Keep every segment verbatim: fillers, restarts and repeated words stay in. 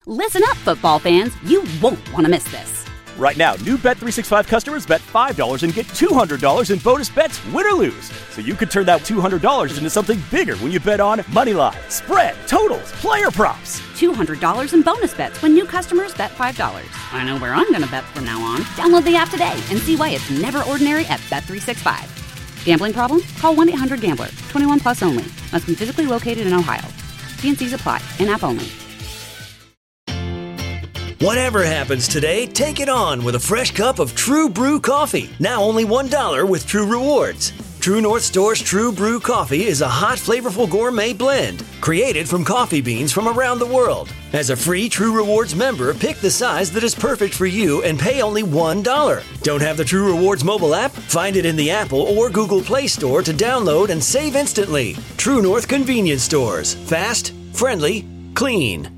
Listen up, football fans. You won't want to miss this. Right now, new Bet three sixty-five customers bet five dollars and get two hundred dollars in bonus bets, win or lose. So you could turn that two hundred dollars into something bigger when you bet on money line, spread, totals, player props. two hundred dollars in bonus bets when new customers bet five dollars. I know where I'm going to bet from now on. Download the app today and see why it's never ordinary at Bet three sixty-five. Gambling problem? Call one eight hundred gambler. twenty-one plus only. Must be physically located in Ohio. T and C's apply. In-app only. Whatever happens today, take it on with a fresh cup of True Brew coffee. Now only one dollar with True Rewards. True North Store's True Brew coffee is a hot, flavorful gourmet blend created from coffee beans from around the world. As a free True Rewards member, pick the size that is perfect for you and pay only one dollar. Don't have the True Rewards mobile app? Find it in the Apple or Google Play Store to download and save instantly. True North Convenience Stores. Fast, friendly, clean.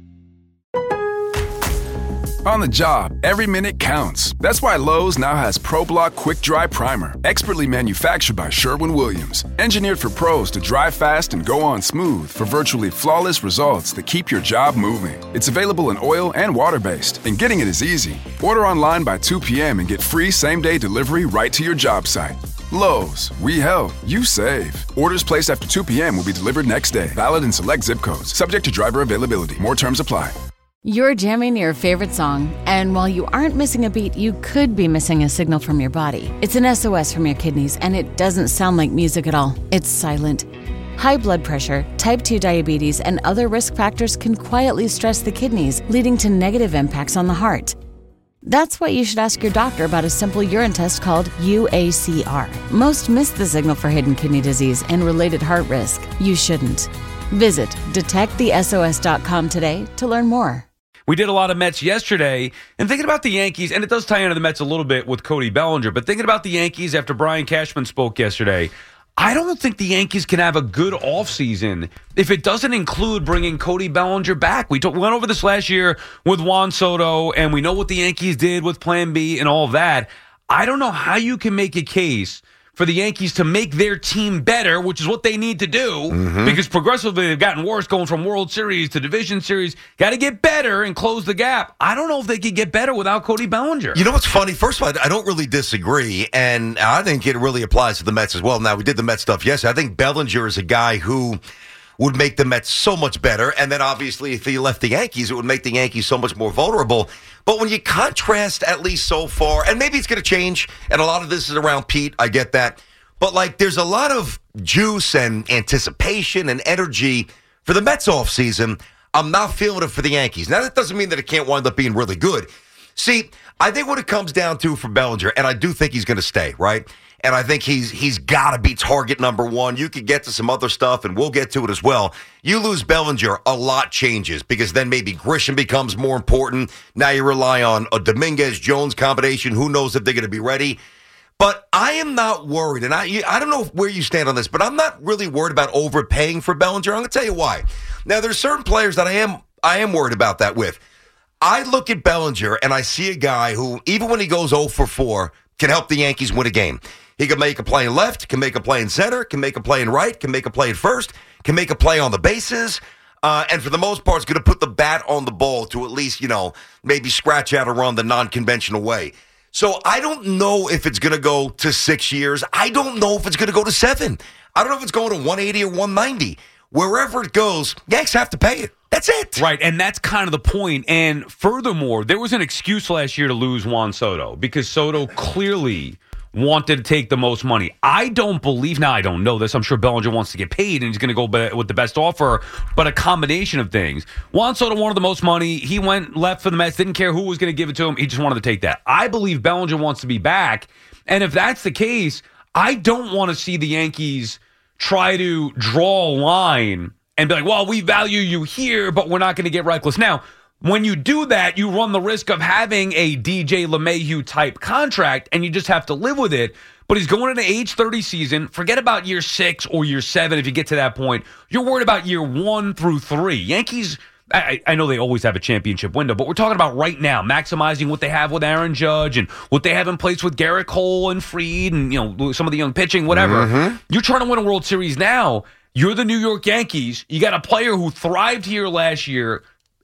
On the job, every minute counts. That's why Lowe's now has ProBlock Quick Dry Primer, expertly manufactured by Sherwin-Williams. Engineered for pros to dry fast and go on smooth for virtually flawless results that keep your job moving. It's available in oil and water-based, and getting it is easy. Order online by two p.m. and get free same-day delivery right to your job site. Lowe's, we help, you save. Orders placed after two p.m. will be delivered next day. Valid in select zip codes. Subject to driver availability. More terms apply. You're jamming your favorite song, and while you aren't missing a beat, you could be missing a signal from your body. It's an S O S from your kidneys, and it doesn't sound like music at all. It's silent. High blood pressure, type two diabetes, and other risk factors can quietly stress the kidneys, leading to negative impacts on the heart. That's why you should ask your doctor about a simple urine test called U A C R. Most miss the signal for hidden kidney disease and related heart risk. You shouldn't. Visit detect the S O S dot com today to learn more. We did a lot of Mets yesterday, and thinking about the Yankees, and it does tie into the Mets a little bit with Cody Bellinger, but thinking about the Yankees after Brian Cashman spoke yesterday, I don't think the Yankees can have a good offseason if it doesn't include bringing Cody Bellinger back. We, talk, we went over this last year with Juan Soto, and we know what the Yankees did with Plan B and all of that. I don't know how you can make a case for the Yankees to make their team better, which is what they need to do, mm-hmm. because progressively they've gotten worse, going from World Series to Division Series. Got to get better and close the gap. I don't know if they could get better without Cody Bellinger. You know what's funny? First of all, I don't really disagree, and I think it really applies to the Mets as well. Now, we did the Mets stuff yesterday. I think Bellinger is a guy who would make the Mets so much better, and then obviously if he left the Yankees, it would make the Yankees so much more vulnerable. But when you contrast, at least so far, and maybe it's going to change, and a lot of this is around Pete, I get that, but like there's a lot of juice and anticipation and energy for the Mets offseason. I'm not feeling it for the Yankees. Now, that doesn't mean that it can't wind up being really good. See, I think what it comes down to for Bellinger, and I do think he's going to stay, right? And I think he's he's got to be target number one. You could get to some other stuff, and we'll get to it as well. You lose Bellinger, a lot changes, because then maybe Grisham becomes more important. Now you rely on a Dominguez-Jones combination. Who knows if they're going to be ready? But I am not worried, and I I don't know where you stand on this, but I'm not really worried about overpaying for Bellinger. I'm going to tell you why. Now, there's certain players that I am I am worried about that with. I look at Bellinger, and I see a guy who, even when he goes oh for four, can help the Yankees win a game. He can make a play in left, can make a play in center, can make a play in right, can make a play in first, can make a play on the bases, uh, and for the most part, is going to put the bat on the ball to at least, you know, maybe scratch out a run the non-conventional way. So I don't know if it's going to go to six years. I don't know if it's going to go to seven. I don't know if it's going to one eighty or one ninety. Wherever it goes, Yanks have to pay it. That's it. Right, and that's kind of the point. And furthermore, there was an excuse last year to lose Juan Soto because Soto clearly wanted to take the most money. I don't believe, now I don't know this, I'm sure Bellinger wants to get paid and he's going to go be, with the best offer, but a combination of things. Juan Soto wanted the most money. He went left for the Mets, didn't care who was going to give it to him. He just wanted to take that. I believe Bellinger wants to be back, and if that's the case, I don't want to see the Yankees try to draw a line and be like, well, we value you here, but we're not going to get reckless. Now, when you do that, you run the risk of having a D J LeMahieu type contract, and you just have to live with it. But he's going into age thirty season. Forget about year six or year seven if you get to that point. You're worried about year one through three. Yankees, I, I know they always have a championship window, but we're talking about right now, maximizing what they have with Aaron Judge and what they have in place with Garrett Cole and Fried and, you know, some of the young pitching, whatever. Mm-hmm. You're trying to win a World Series now. You're the New York Yankees. You got a player who thrived here last year,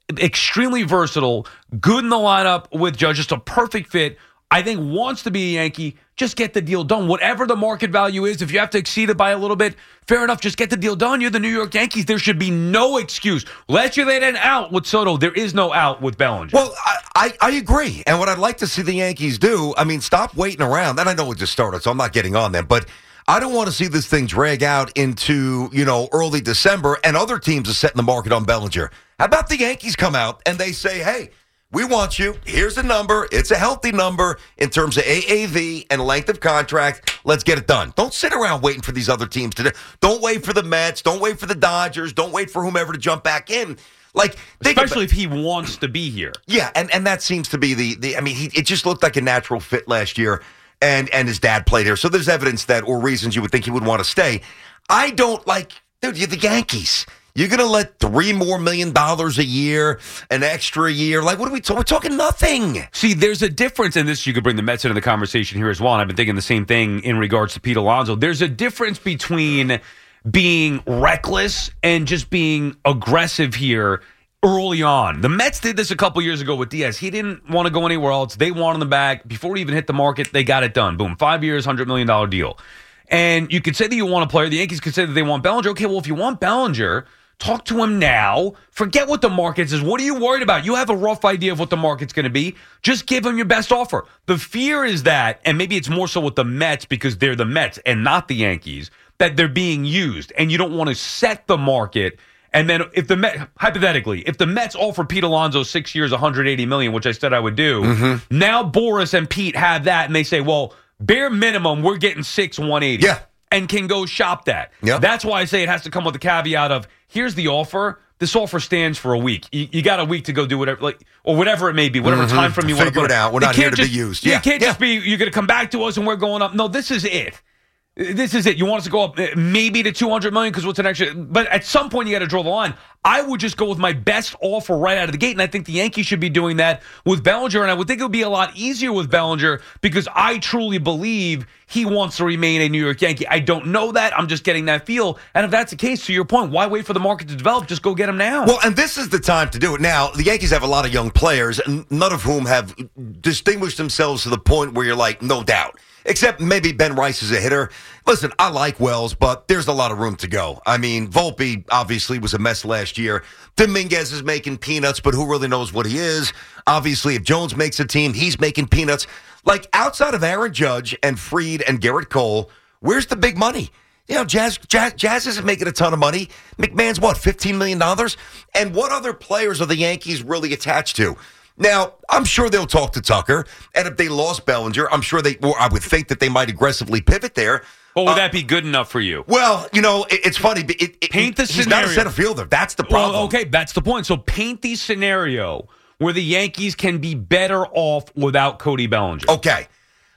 extremely versatile, good in the lineup with Judge, just a perfect fit. I think wants to be a Yankee, just get the deal done. Whatever the market value is, if you have to exceed it by a little bit, fair enough, just get the deal done. You're the New York Yankees. There should be no excuse. Let you lay an out with Soto. There is no out with Bellinger. Well, I, I, I agree. And what I'd like to see the Yankees do, I mean, stop waiting around. And I know it just started, so I'm not getting on them. But I don't want to see this thing drag out into, you know, early December and other teams are setting the market on Bellinger. How about the Yankees come out and they say, hey, we want you. Here's a number. It's a healthy number in terms of A A V and length of contract. Let's get it done. Don't sit around waiting for these other teams to do. Don't wait for the Mets. Don't wait for the Dodgers. Don't wait for whomever to jump back in. Like, especially about, if he wants to be here. Yeah, and, and that seems to be the, the I mean, he, it just looked like a natural fit last year, and, and his dad played here. So there's evidence that, or reasons you would think he would want to stay. I don't like, dude, you're the Yankees. You're going to let three more million dollars a year, an extra year. Like, what are we talking? We're talking nothing. See, there's a difference in this. You could bring the Mets into the conversation here as well. And I've been thinking the same thing in regards to Pete Alonso. There's a difference between being reckless and just being aggressive here early on. The Mets did this a couple years ago with Diaz. He didn't want to go anywhere else. They wanted him back. Before he even hit the market, they got it done. Boom. Five years, one hundred million dollars deal. And you could say that you want a player. The Yankees could say that they want Bellinger. Okay, well, if you want Bellinger, talk to him now. Forget what the market is. What are you worried about? You have a rough idea of what the market's going to be. Just give him your best offer. The fear is that, and maybe it's more so with the Mets because they're the Mets and not the Yankees, that they're being used. And you don't want to set the market. And then if the Met, hypothetically, if the Mets offer Pete Alonso six years, one hundred eighty million dollars, which I said I would do, mm-hmm. now Boris and Pete have that, and they say, well, bare minimum, we're getting six, one eighty. Yeah. And can go shop that. Yep. That's why I say it has to come with the caveat of, here's the offer. This offer stands for a week. You, you got a week to go do whatever, like, or whatever it may be, whatever mm-hmm. time frame you want to figure put it out. We're not here to just, be used. Yeah. Yeah. You can't yeah. just be, you're going to come back to us and we're going up. No, this is it. This is it. You want us to go up maybe to two hundred million dollars because what's an extra? But at some point, you got to draw the line. I would just go with my best offer right out of the gate, and I think the Yankees should be doing that with Bellinger, and I would think it would be a lot easier with Bellinger because I truly believe he wants to remain a New York Yankee. I don't know that. I'm just getting that feel. And if that's the case, to your point, why wait for the market to develop? Just go get him now. Well, and this is the time to do it now. The Yankees have a lot of young players, none of whom have distinguished themselves to the point where you're like, no doubt. Except maybe Ben Rice is a hitter. Listen, I like Wells, but there's a lot of room to go. I mean, Volpe obviously was a mess last year. Dominguez is making peanuts, but who really knows what he is? Obviously, if Jones makes a team, he's making peanuts. Like, outside of Aaron Judge and Fried and Garrett Cole, where's the big money? You know, Jazz, Jazz, Jazz isn't making a ton of money. McMahon's, what, fifteen million dollars? And what other players are the Yankees really attached to? Now, I'm sure they'll talk to Tucker, and if they lost Bellinger, I'm sure they, or I would think that they might aggressively pivot there. Well, would uh, that be good enough for you? Well, you know, it, it's funny. It, it, paint the he's scenario. Not a center fielder. That's the problem. Well, okay, that's the point. So paint the scenario where the Yankees can be better off without Cody Bellinger. Okay.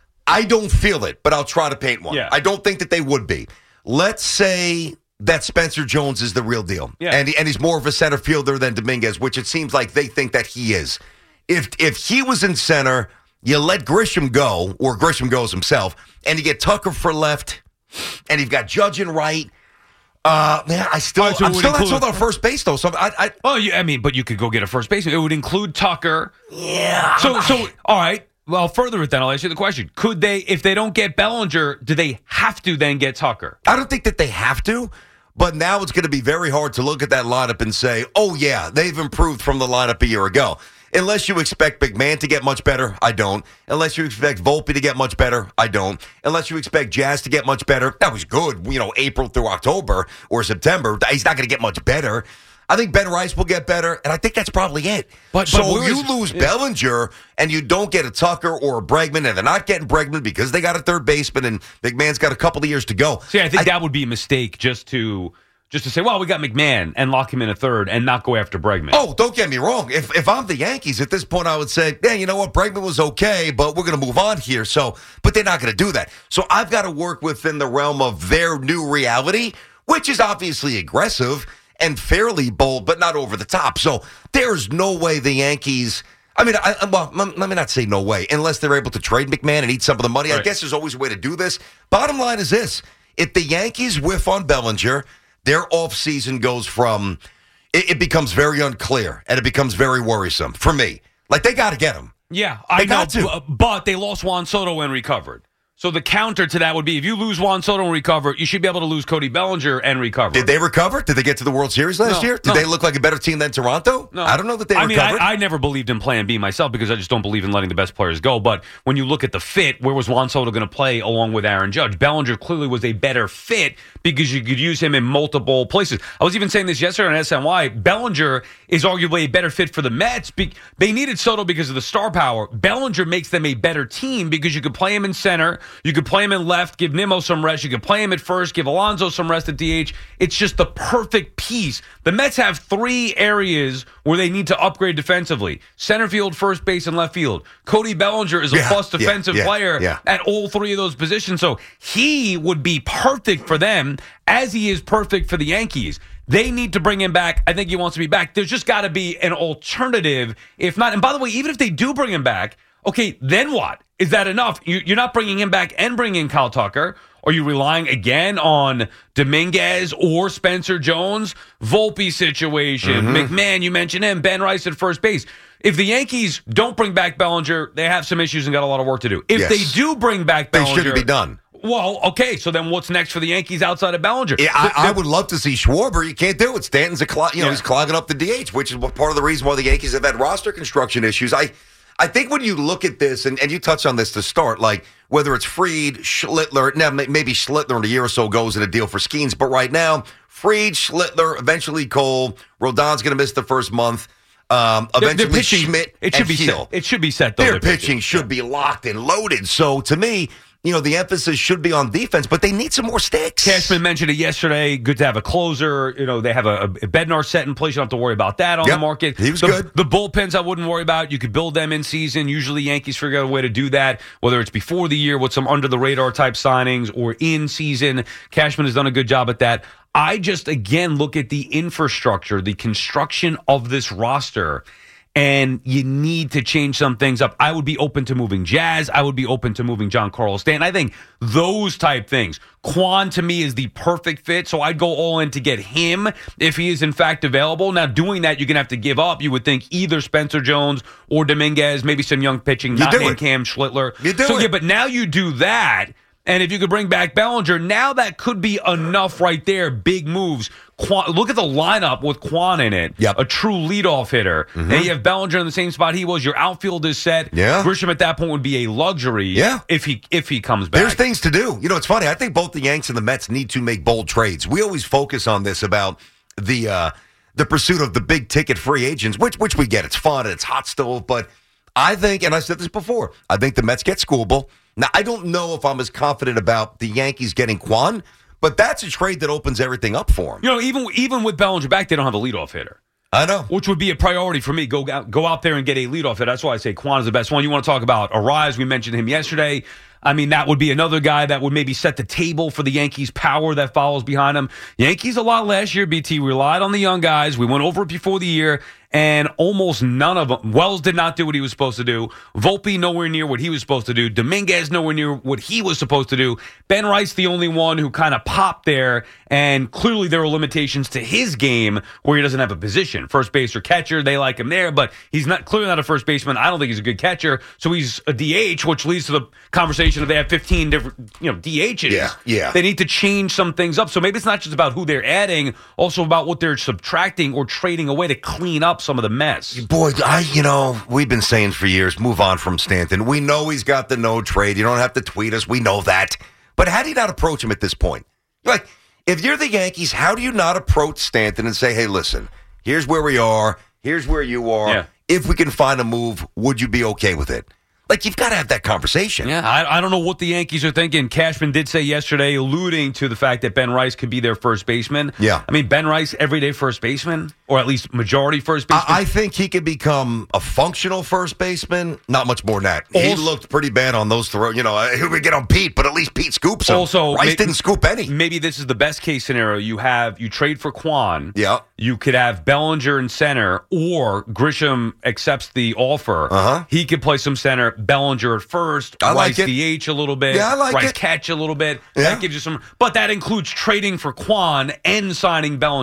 I don't feel it, but I'll try to paint one. Yeah. I don't think that they would be. Let's say that Spencer Jones is the real deal. Yeah. And, he, and he's more of a center fielder than Dominguez, which it seems like they think that he is. If if he was in center, you let Grisham go, or Grisham goes himself, and you get Tucker for left, and you've got Judge and right. Uh, man, I still, Right, so I'm it would still not include- sold on first base though. So I, I, Oh, yeah, I mean, but you could go get a first baseman. It would include Tucker. yeah. So, so all right. Well, further it then, I'll ask you the question. Could they, if they don't get Bellinger, do they have to then get Tucker? I don't think that they have to, but now it's going to be very hard to look at that lineup and say, oh, yeah, they've improved from the lineup a year ago. Unless you expect McMahon to get much better, I don't. Unless you expect Volpe to get much better, I don't. Unless you expect Jazz to get much better, that was good, you know, April through October or September. He's not going to get much better. I think Ben Rice will get better, and I think that's probably it. But- so but where you is- lose Bellinger, and you don't get a Tucker or a Bregman, and they're not getting Bregman because they got a third baseman, and McMahon's got a couple of years to go. See, I think that would be a mistake just to just to say, well, we got McMahon and lock him in a third and not go after Bregman. Oh, don't get me wrong. If if I'm the Yankees at this point, I would say, yeah, you know what, Bregman was okay, but we're going to move on here. So, but they're not going to do that. So I've got to work within the realm of their new reality, which is obviously aggressive and fairly bold, but not over the top. So there's no way the Yankees. I mean, I, well, let me not say no way, unless they're able to trade McMahon and eat some of the money. Right. I guess there's always a way to do this. Bottom line is this: if the Yankees whiff on Bellinger, their offseason goes from, it, it becomes very unclear and it becomes very worrisome for me. Like, they got to get him. Yeah, I They know, got to. b- but they lost Juan Soto and recovered. So the counter to that would be if you lose Juan Soto and recover, you should be able to lose Cody Bellinger and recover. Did they recover? Did they get to the World Series last No, year? Did no. they look like a better team than Toronto? No. I don't know that they I mean, recovered. I, I never believed in Plan B myself because I just don't believe in letting the best players go. But when you look at the fit, where was Juan Soto going to play along with Aaron Judge? Bellinger clearly was a better fit because you could use him in multiple places. I was even saying this yesterday on S N Y. Bellinger is arguably a better fit for the Mets. Be- they needed Soto because of the star power. Bellinger makes them a better team because you could play him in center, you could play him in left, give Nimmo some rest. You can play him at first, give Alonso some rest at D H. It's just the perfect piece. The Mets have three areas where they need to upgrade defensively. Center field, first base, and left field. Cody Bellinger is a Yeah, plus yeah, defensive yeah, player yeah. at all three of those positions. So he would be perfect for them as he is perfect for the Yankees. They need to bring him back. I think he wants to be back. There's just got to be an alternative. If not, and by the way, even if they do bring him back, okay, then what? Is that enough? You- You're not bringing him back and bringing in Kyle Tucker. Are you relying again on Dominguez or Spencer Jones? Volpe situation. Mm-hmm. McMahon, you mentioned him. Ben Rice at first base. If the Yankees don't bring back Bellinger, they have some issues and got a lot of work to do. If Yes. they do bring back They Bellinger, shouldn't be done. Well, okay, so then what's next for the Yankees outside of Bellinger? Yeah, I, The- I the- would love to see Schwarber. You can't do it. Stanton's a clog, you know, Yeah. he's clogging up the D H, which is what part of the reason why the Yankees have had roster construction issues. I, I think when you look at this, and, and you touched on this to start, like whether it's Fried, Schlittler, now may- maybe Schlittler in a year or so goes in a deal for Skeens, but right now, Fried, Schlittler, eventually Cole, Rodon's going to miss the first month. Um, their- their eventually pitching- Schmidt It should and be Heel. set. It should be set though. Their their pitching should be locked and loaded. So to me, you know, the emphasis should be on defense, but they need some more sticks. Cashman mentioned it yesterday. Good to have a closer. You know, they have a, a Bednar set in place. You don't have to worry about that on Yep, the market. he was the, good. The bullpens I wouldn't worry about. You could build them in season. Usually Yankees figure out a way to do that, whether it's before the year with some under-the-radar type signings or in season. Cashman has done a good job at that. I just, again, look at the infrastructure, the construction of this roster, and you need to change some things up. I would be open to moving Jazz. I would be open to moving John Carlos Stanton. I think those type things. Quan, to me, is the perfect fit, so I'd go all in to get him if he is, in fact, available. Now, doing that, you're going to have to give up, you would think, either Spencer Jones or Dominguez, maybe some young pitching, You not do named it. Cam Schlittler. You do so, it. Yeah, but now you do that, and if you could bring back Bellinger, now that could be enough right there. Big moves. Quan, look at the lineup with Quan in it. Yep. A true leadoff hitter. And you have Bellinger in the same spot he was. Your outfield is set. Yeah. Grisham at that point would be a luxury. Yeah. If he if he comes back. There's things to do. You know, it's funny. I think both the Yanks and the Mets need to make bold trades. We always focus on this about the uh, the pursuit of the big ticket free agents, which which we get. It's fun and it's hot stove. But I think, and I said this before, I think the Mets get Skubal. Now, I don't know if I'm as confident about the Yankees getting Quan, but that's a trade that opens everything up for them. You know, even even with Bellinger back, they don't have a leadoff hitter. I know. Which would be a priority for me. Go out, go out there and get a leadoff hitter. That's why I say Quan is the best one. You want to talk about Arise? We mentioned him yesterday. I mean, that would be another guy that would maybe set the table for the Yankees' power that follows behind him. Yankees a lot last year, B T, relied on the young guys. We went over it before the year, and almost none of them. Wells did not do what he was supposed to do. Volpe nowhere near what he was supposed to do. Dominguez nowhere near what he was supposed to do. Ben Rice the only one who kind of popped there, and clearly there are limitations to his game where he doesn't have a position. First base or catcher, they like him there, but he's not clearly not a first baseman. I don't think he's a good catcher, so he's a D H, which leads to the conversation of they have fifteen different, you know, D Hs. Yeah, yeah. They need to change some things up. So maybe it's not just about who they're adding, also about what they're subtracting or trading away to clean up some of the mess. Boy, I you know, we've been saying for years, move on from Stanton. We know he's got the no trade. You don't have to tweet us. We know that. But how do you not approach him at this point? Like, if you're the Yankees, how do you not approach Stanton and say, hey, listen, here's where we are. Here's where you are. Yeah. If we can find a move, would you be okay with it? Like, you've got to have that conversation. Yeah, I, I don't know what the Yankees are thinking. Cashman did say yesterday, alluding to the fact that Ben Rice could be their first baseman. Yeah. I mean, Ben Rice, everyday first baseman, or at least majority first baseman. I, I think he could become a functional first baseman. Not much more than that. He Also- looked pretty bad on those throws. You know, uh, who would get on Pete, but at least Pete scoops him. Also, Rice may- didn't scoop any. Maybe this is the best case scenario. You have you trade for Quan. Yeah. You could have Bellinger in center, or Grisham accepts the offer. Uh-huh. He could play some center. Bellinger at first. I like Rice it. D H a little bit. Yeah, I like Rice it. catch a little bit. Yeah. That gives you some. But that includes trading for Quan and signing Bellinger.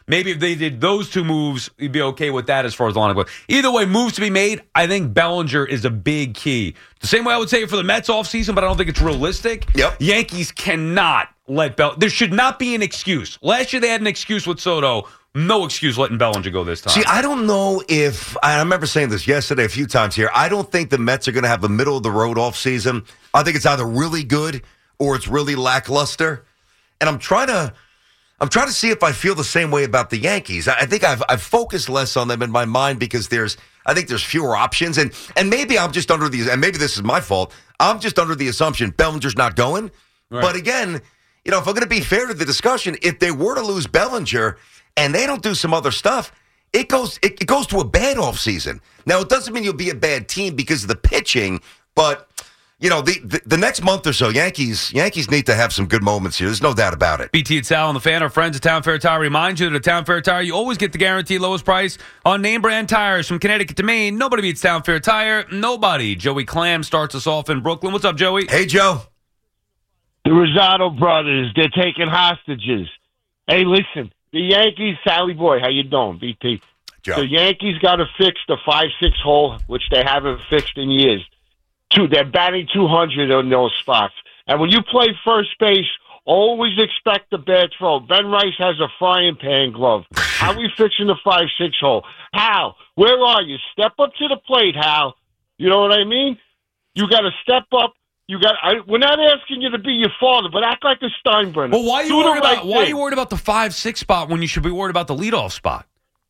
maybe if they did those two moves, you'd be okay with that as far as the lineup goes. Either way, moves to be made. I think Bellinger is a big key. The same way I would say it for the Mets offseason, but I don't think it's realistic. Yep. Yankees cannot let Bell. There should not be an excuse. Last year they had an excuse with Soto. No excuse letting Bellinger go this time. See, I don't know if I remember saying this yesterday a few times here. I don't think the Mets are going to have a middle of the road offseason. I think it's either really good or it's really lackluster. And I'm trying to I'm trying to see if I feel the same way about the Yankees. I think I've I've focused less on them in my mind because there's I think there's fewer options, and and maybe I'm just under the and maybe this is my fault. I'm just under the assumption Bellinger's not going. Right. But again, you know, if I'm going to be fair to the discussion, if they were to lose Bellinger and they don't do some other stuff, it goes it, it goes to a bad offseason. Now, it doesn't mean you'll be a bad team because of the pitching, but you know, the, the the next month or so, Yankees Yankees need to have some good moments here. There's no doubt about it. B T and Sal and the Fan, our friends at Town Fair Tire, remind you that at Town Fair Tire, you always get the guaranteed lowest price on name brand tires from Connecticut to Maine. Nobody beats Town Fair Tire. Nobody. Joey Clam starts us off in Brooklyn. What's up, Joey? Hey, Joe. The Rosado brothers, they're taking hostages. Hey, listen, the Yankees, Sally Boy, how you doing, B T? Joe. The Yankees got to fix the five six hole, which they haven't fixed in years. Two, they're batting two hundred on those spots. And when you play first base, always expect a bad throw. Ben Rice has a frying pan glove. How are we fixing the five six hole? Hal, where are you? Step up to the plate, Hal. You know what I mean? You got to step up. You got. I, we're not asking you to be your father, but act like a Steinbrenner. Well, why are you Do worried the right about why are thing. you worried about the five six spot when you should be worried about the leadoff spot?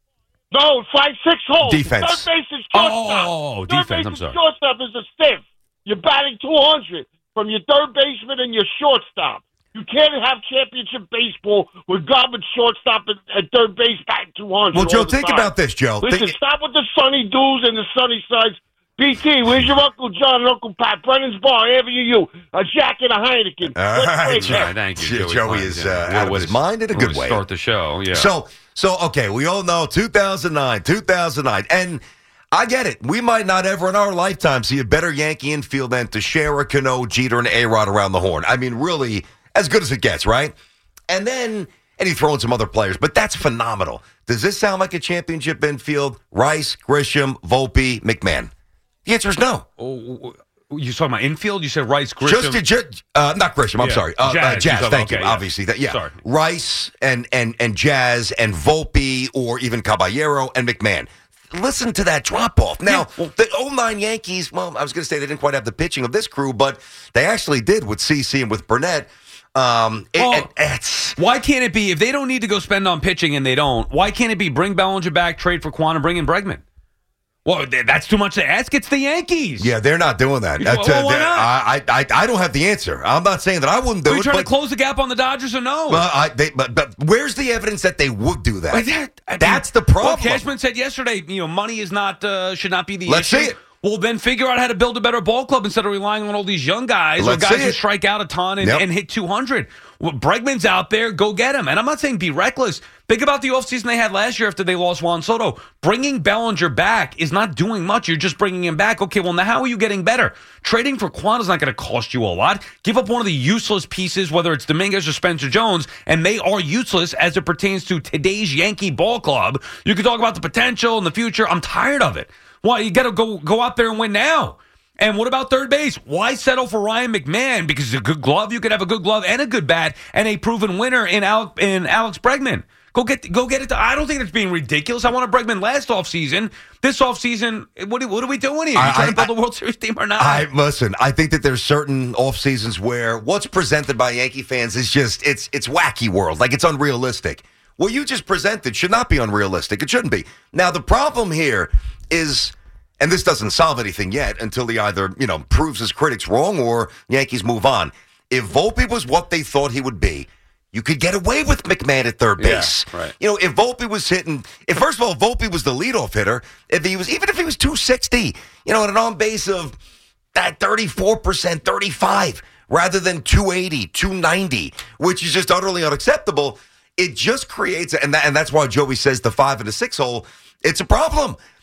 No, five six hole. Defense. Third base is shortstop. Oh, third defense, base I'm is sorry. Shortstop is a stiff. You're batting two hundred from your third baseman and your shortstop. You can't have championship baseball with garbage shortstop at, at third base batting two hundred. Well, Joe, all the think time. about this, Joe. Listen, Think- stop with the sunny dudes and the sunny sides. B T, where's your Uncle John and Uncle Pat? Brennan's Bar, ever you, a Jack and a Heineken. All Let's right, break Joe. that. Right, thank you, Joey, Joey. Joey Klein. is Yeah. uh, Way out to of his mind in a way good to way. Start the show, yeah. So, so okay, we all know two thousand nine, two thousand nine, and I get it. We might not ever in our lifetime see a better Yankee infield than Teixeira, Cano, Jeter, and A-Rod around the horn. I mean, really, as good as it gets, right? And then, and you throw in some other players, but that's phenomenal. Does this sound like a championship infield? Rice, Grisham, Volpe, McMahon? The answer is no. Oh, you talking about infield? You said Rice, Grisham. Just, just uh, not Grisham. I'm Yeah. sorry, uh, Jazz, uh, you Jazz. said- Thank okay, you. yeah. Obviously, that yeah. Sorry. Rice and and and Jazz and Volpe or even Caballero and McMahon. Listen to that drop off. Now, Yeah, well- the oh nine Yankees. Well, I was going to say they didn't quite have the pitching of this crew, but they actually did with C C and with Burnett. Um, it, Well, and it's Why can't it be, if they don't need to go spend on pitching and they don't, why can't it be bring Bellinger back, trade for Quan, and bring in Bregman? Well, th- that's too much to ask. It's the Yankees. yeah, they're not doing that. Well, That's, uh, why they're- not? I, I I don't have the answer. I'm not saying that I wouldn't do Are you it. trying but, to close the gap on the Dodgers or no? Well, I, they, but, but where's the evidence that they would do that? But that- I mean, That's the problem. Well, Cashman said yesterday, you know, money is not uh, should not be the Let's issue. see it. Well, then figure out how to build a better ball club instead of relying on all these young guys Let's or guys see who it. strike out a ton and, Yep. and hit two hundred. Well, Bregman's out there. Go get him. And I'm not saying be reckless. Think about the offseason they had last year after they lost Juan Soto. Bringing Bellinger back is not doing much. You're just bringing him back. Okay, well, now how are you getting better? Trading for Quan is not going to cost you a lot. Give up one of the useless pieces, whether it's Dominguez or Spencer Jones, and they are useless as it pertains to today's Yankee ball club. You can talk about the potential and the future. I'm tired of it. Why? You got to go go out there and win now. And what about third base? Why settle for Ryan McMahon? Because it's a good glove. You could have a good glove and a good bat and a proven winner in Alex, in Alex Bregman. Go get go get it. To, I don't think it's being ridiculous. I wanted Bregman last offseason. This offseason, what, are- what are we doing here? You I- trying to build I- a World Series team or not? I listen. I think that there's certain off seasons where what's presented by Yankee fans is just it's it's wacky world. Like it's unrealistic. What you just presented should not be unrealistic. It shouldn't be. Now the problem here is, and this doesn't solve anything yet until he either you know proves his critics wrong or Yankees move on. If Volpe was what they thought he would be, you could get away with McMahon at third Yeah, base. right. You know, if Volpe was hitting, if first of all, Volpe was the leadoff hitter, if he was, even if he was two sixty, you know, at an on base of that thirty-four percent, thirty-five, rather than two eighty, two ninety, which is just utterly unacceptable, it just creates, and, that, and that's why Joey says the five and the six hole, it's a problem.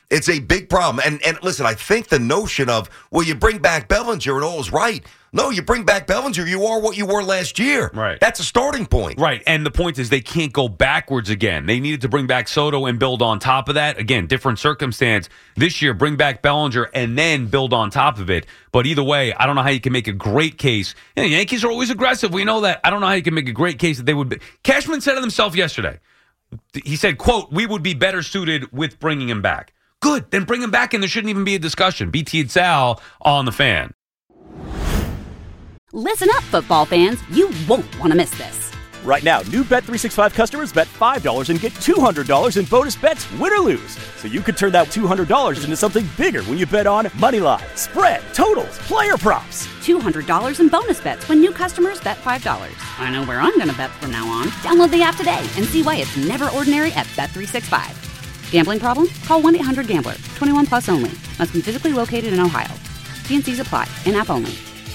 It's a big problem. And and listen, I think the notion of, well, you bring back Bellinger and all is right. No, you bring back Bellinger, you are what you were last year. Right. That's a starting point. Right. And the point is they can't go backwards again. They needed to bring back Soto and build on top of that. Again, different circumstance. This year, bring back Bellinger and then build on top of it. But either way, I don't know how you can make a great case. You know, the Yankees are always aggressive. We know that. I don't know how you can make a great case that they would be. Cashman said it himself yesterday. He said, quote, we would be better suited with bringing him back. Good. Then bring him back and there shouldn't even be a discussion. B T and Sal on The Fan. Listen up, football fans. You won't want to miss this. Right now, new Bet three sixty-five customers bet five dollars and get two hundred dollars in bonus bets, win or lose. So you could turn that two hundred dollars into something bigger when you bet on Moneyline, spread, totals, player props. two hundred dollars in bonus bets when new customers bet five dollars. I know where I'm going to bet from now on. Download the app today and see why it's never ordinary at Bet three sixty-five. Gambling problem? Call one eight hundred gambler. twenty-one plus only. Must be physically located in Ohio. T and C's apply. In-app only.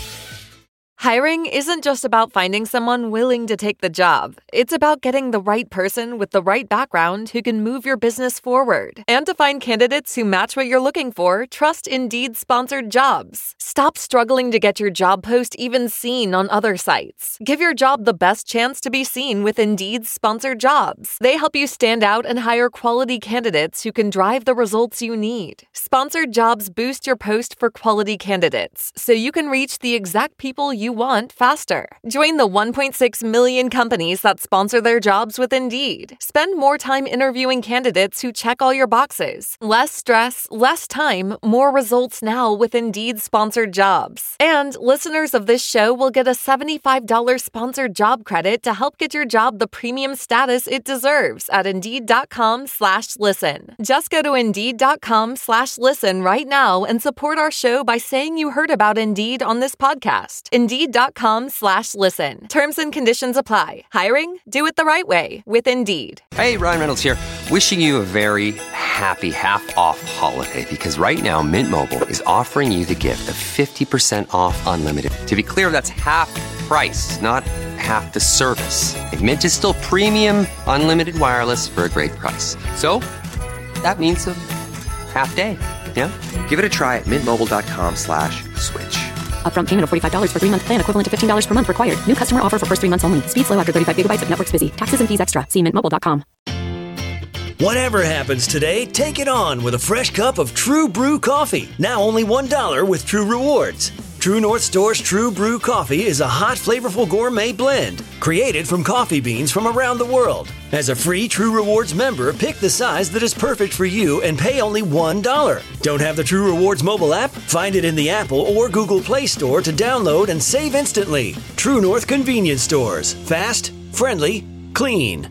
Hiring isn't just about finding someone willing to take the job. It's about getting the right person with the right background who can move your business forward. And to find candidates who match what you're looking for, trust Indeed sponsored jobs. Stop struggling to get your job post even seen on other sites. Give your job the best chance to be seen with Indeed sponsored jobs. They help you stand out and hire quality candidates who can drive the results you need. Sponsored jobs boost your post for quality candidates, so you can reach the exact people you want faster. Join the one point six million companies that sponsor their jobs with Indeed. Spend more time interviewing candidates who check all your boxes. Less stress, less time, more results now with Indeed sponsored jobs. And listeners of this show will get a seventy-five dollars sponsored job credit to help get your job the premium status it deserves at Indeed.com slash listen. Just go to Indeed.com slash listen right now and support our show by saying you heard about Indeed on this podcast. Indeed.com slash listen. Terms and conditions apply. Hiring? Do it the right way with Indeed. Hey, Ryan Reynolds here. Wishing you a very happy half-off holiday because right now Mint Mobile is offering you the gift of fifty percent off unlimited. To be clear, that's half price, not half the service. And Mint is still premium unlimited wireless for a great price. So that means a half day. Yeah? Give it a try at mintmobile.com slash switch. Upfront payment of forty-five dollars for three-month plan equivalent to fifteen dollars per month required. New customer offer for first three months only. Speed slow after thirty-five gigabytes if network's busy. Taxes and fees extra. See mint mobile dot com. Whatever happens today, take it on with a fresh cup of True Brew coffee. Now only one dollar with True Rewards. True North Store's True Brew coffee is a hot, flavorful gourmet blend created from coffee beans from around the world. As a free True Rewards member, pick the size that is perfect for you and pay only one dollar. Don't have the True Rewards mobile app? Find it in the Apple or Google Play Store to download and save instantly. True North Convenience Stores. Fast, friendly, clean.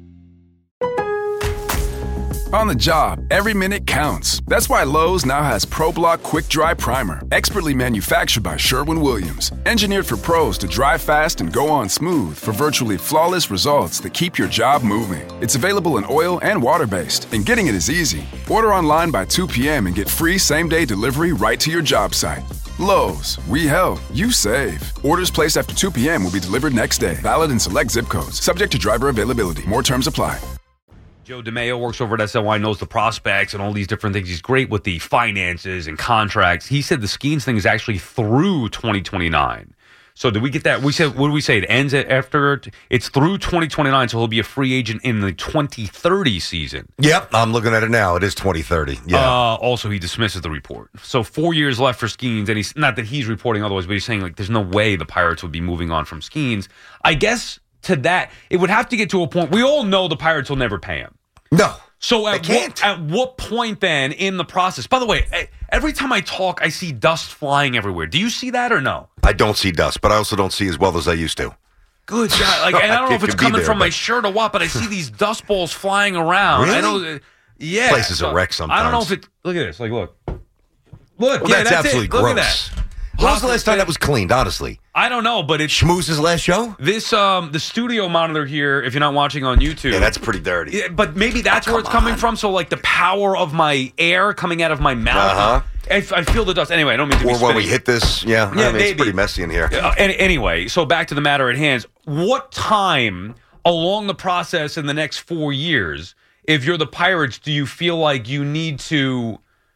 On the job, every minute counts. That's why Lowe's now has ProBlock Quick Dry Primer, expertly manufactured by Sherwin-Williams. Engineered for pros to dry fast and go on smooth for virtually flawless results that keep your job moving. It's available in oil and water-based, and getting it is easy. Order online by two p.m. and get free same-day delivery right to your job site. Lowe's, we help, you save. Orders placed after two p.m. will be delivered next day. Valid in select zip codes. Subject to driver availability. More terms apply. Joe DeMeo works over at S N Y, knows the prospects and all these different things. He's great with the finances and contracts. He said the Skeens thing is actually through twenty twenty-nine. So did we get that? We said, what did we say? It ends after, it's through twenty twenty-nine, so he'll be a free agent in the twenty thirty season. Yep, I'm looking at it now. It is twenty thirty. Yeah. Uh, also, he dismisses the report. So four years left for Skeens, and he's not that he's reporting otherwise, but he's saying like there's no way the Pirates would be moving on from Skeens. I guess to that, it would have to get to a point. We all know the Pirates will never pay him. No. So at what, at what point then in the process? By the way, every time I talk, I see dust flying everywhere. Do you see that or no? I don't see dust, but I also don't see as well as I used to. Good God. Like, and I don't know if it's coming there, from but... my shirt or what, but I see these dust balls flying around. Really? I don't, yeah. Places so, a wreck sometimes. I don't know if it, look at this. Like, look. Look, well, yeah, that's, that's absolutely it. gross. Look at that. When was the last time that was cleaned, honestly? I don't know, but it's... Schmooze's last show? This, um, the studio monitor here, if you're not watching on YouTube... Yeah, that's pretty dirty. Yeah, but maybe that's oh, where it's coming on. from. So, like, the power of my air coming out of my mouth. Uh-huh. I, I feel the dust. Anyway, I don't mean to be Or when spitting. we hit this, yeah. Yeah, I mean, maybe. It's pretty messy in here. Uh, and, anyway, so back to the matter at hand. What time along the process in the next four years if you're the Pirates, do you feel like you need to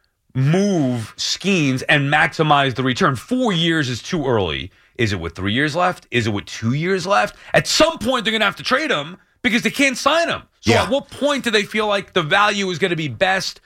move Skeens and maximize the return? Four years is too early. Is it with three years left? Is it with two years left? At some point, they're going to have to trade him because they can't sign him. So Yeah. at what point do they feel like the value is going to be best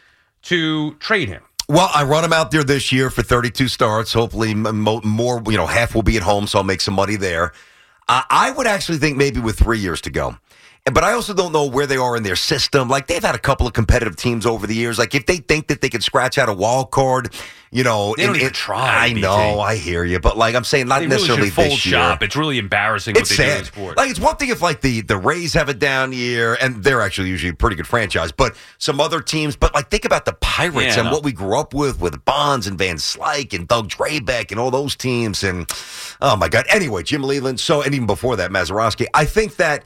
to trade him? Well, I run him out there this year for thirty-two starts. Hopefully m- mo- more, you know, half will be at home, so I'll make some money there. Uh, I would actually think maybe with three years to go. But I also don't know where they are in their system. Like, they've had a couple of competitive teams over the years. Like, if they think that they can scratch out a wild card, you know. They don't in, even in, try, I B T. know, I hear you. But, like, I'm saying not They really necessarily should fold this year. shop. It's really embarrassing It's what they do in sad. the sport. Like, it's one thing if, like, the, the Rays have a down year, and they're actually usually a pretty good franchise, but some other teams. But, like, think about the Pirates Yeah, and no. what we grew up with, with Bonds and Van Slyke and Doug Drabeck and all those teams. And, oh, my God. Anyway, Jim Leland. So, and even before that, Mazeroski. I think that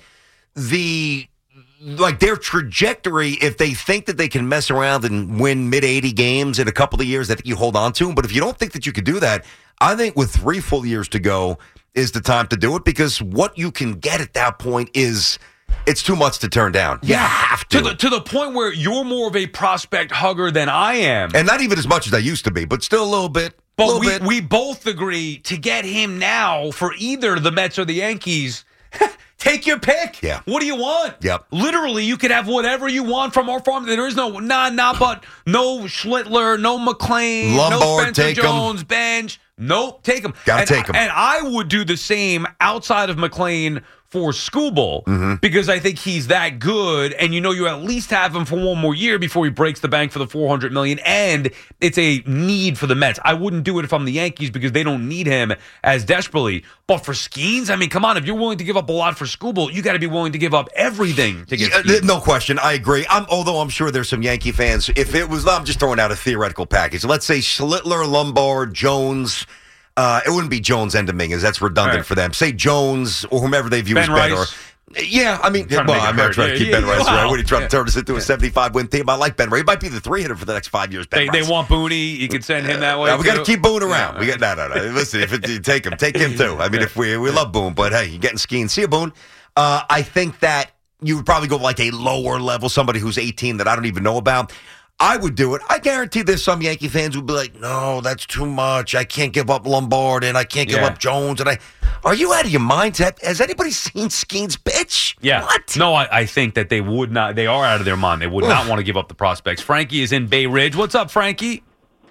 the... like their trajectory, if they think that they can mess around and win mid eighty games in a couple of years, I think you hold on to them. But if you don't think that you could do that, I think with three full years to go is the time to do it, because what you can get at that point is it's too much to turn down. You have to. To the, to the point where you're more of a prospect hugger than I am. And not even as much as I used to be, but still a little bit. But little we, bit. we both agree to get him now for either the Mets or the Yankees. Take your pick. Yeah. What do you want? Yep. Literally, you could have whatever you want from our farm. There is no, nah, nah, but no Schlittler, no McClain, Lombard, no Spencer take 'em. Jones, Bench. Nope, take him. Gotta and, take 'em. And I would do the same outside of McClain for Skubal, Mm-hmm. because I think he's that good, and you know you at least have him for one more year before he breaks the bank for the four hundred million dollars, and it's a need for the Mets. I wouldn't do it if I'm the Yankees because they don't need him as desperately. But for Skeens, I mean, come on, if you're willing to give up a lot for Skubal, you got to be willing to give up everything to get Yeah, Skeens. no question. I agree. I'm, although I'm sure there's some Yankee fans. If it was, I'm just throwing out a theoretical package. Let's say Schlittler, Lombard, Jones. Uh, it wouldn't be Jones and Dominguez. That's redundant Right. for them. Say Jones or whomever they view Ben as better. Rice. Yeah, I mean, Trying to well, make it I'm not hurt. trying to Yeah, keep yeah, Ben Rice wow. around. What are you trying Yeah. to turn this into a seventy-five win team? I like Ben Rice. He might be the three hitter for the next five years. Ben They, they Rice. want Booney. You can send him that way. Uh, we got to too. keep Boone around. Yeah. We got no, no, no. Listen, if it, you take him, take him too. I mean, if we we love Boone, but hey, you're getting skiing. See you, Boone. Uh, I think that you would probably go like a lower level, somebody who's eighteen that I don't even know about. I would do it. I guarantee there's some Yankee fans who'd be like, "No, that's too much. I can't give up Lombard and I can't give Yeah. up Jones." And I, are you out of your mind? Has has anybody seen Skeens pitch? Yeah. What? No, I, I think that they would not. They are out of their mind. They would not want to give up the prospects. Frankie is in Bay Ridge. What's up, Frankie?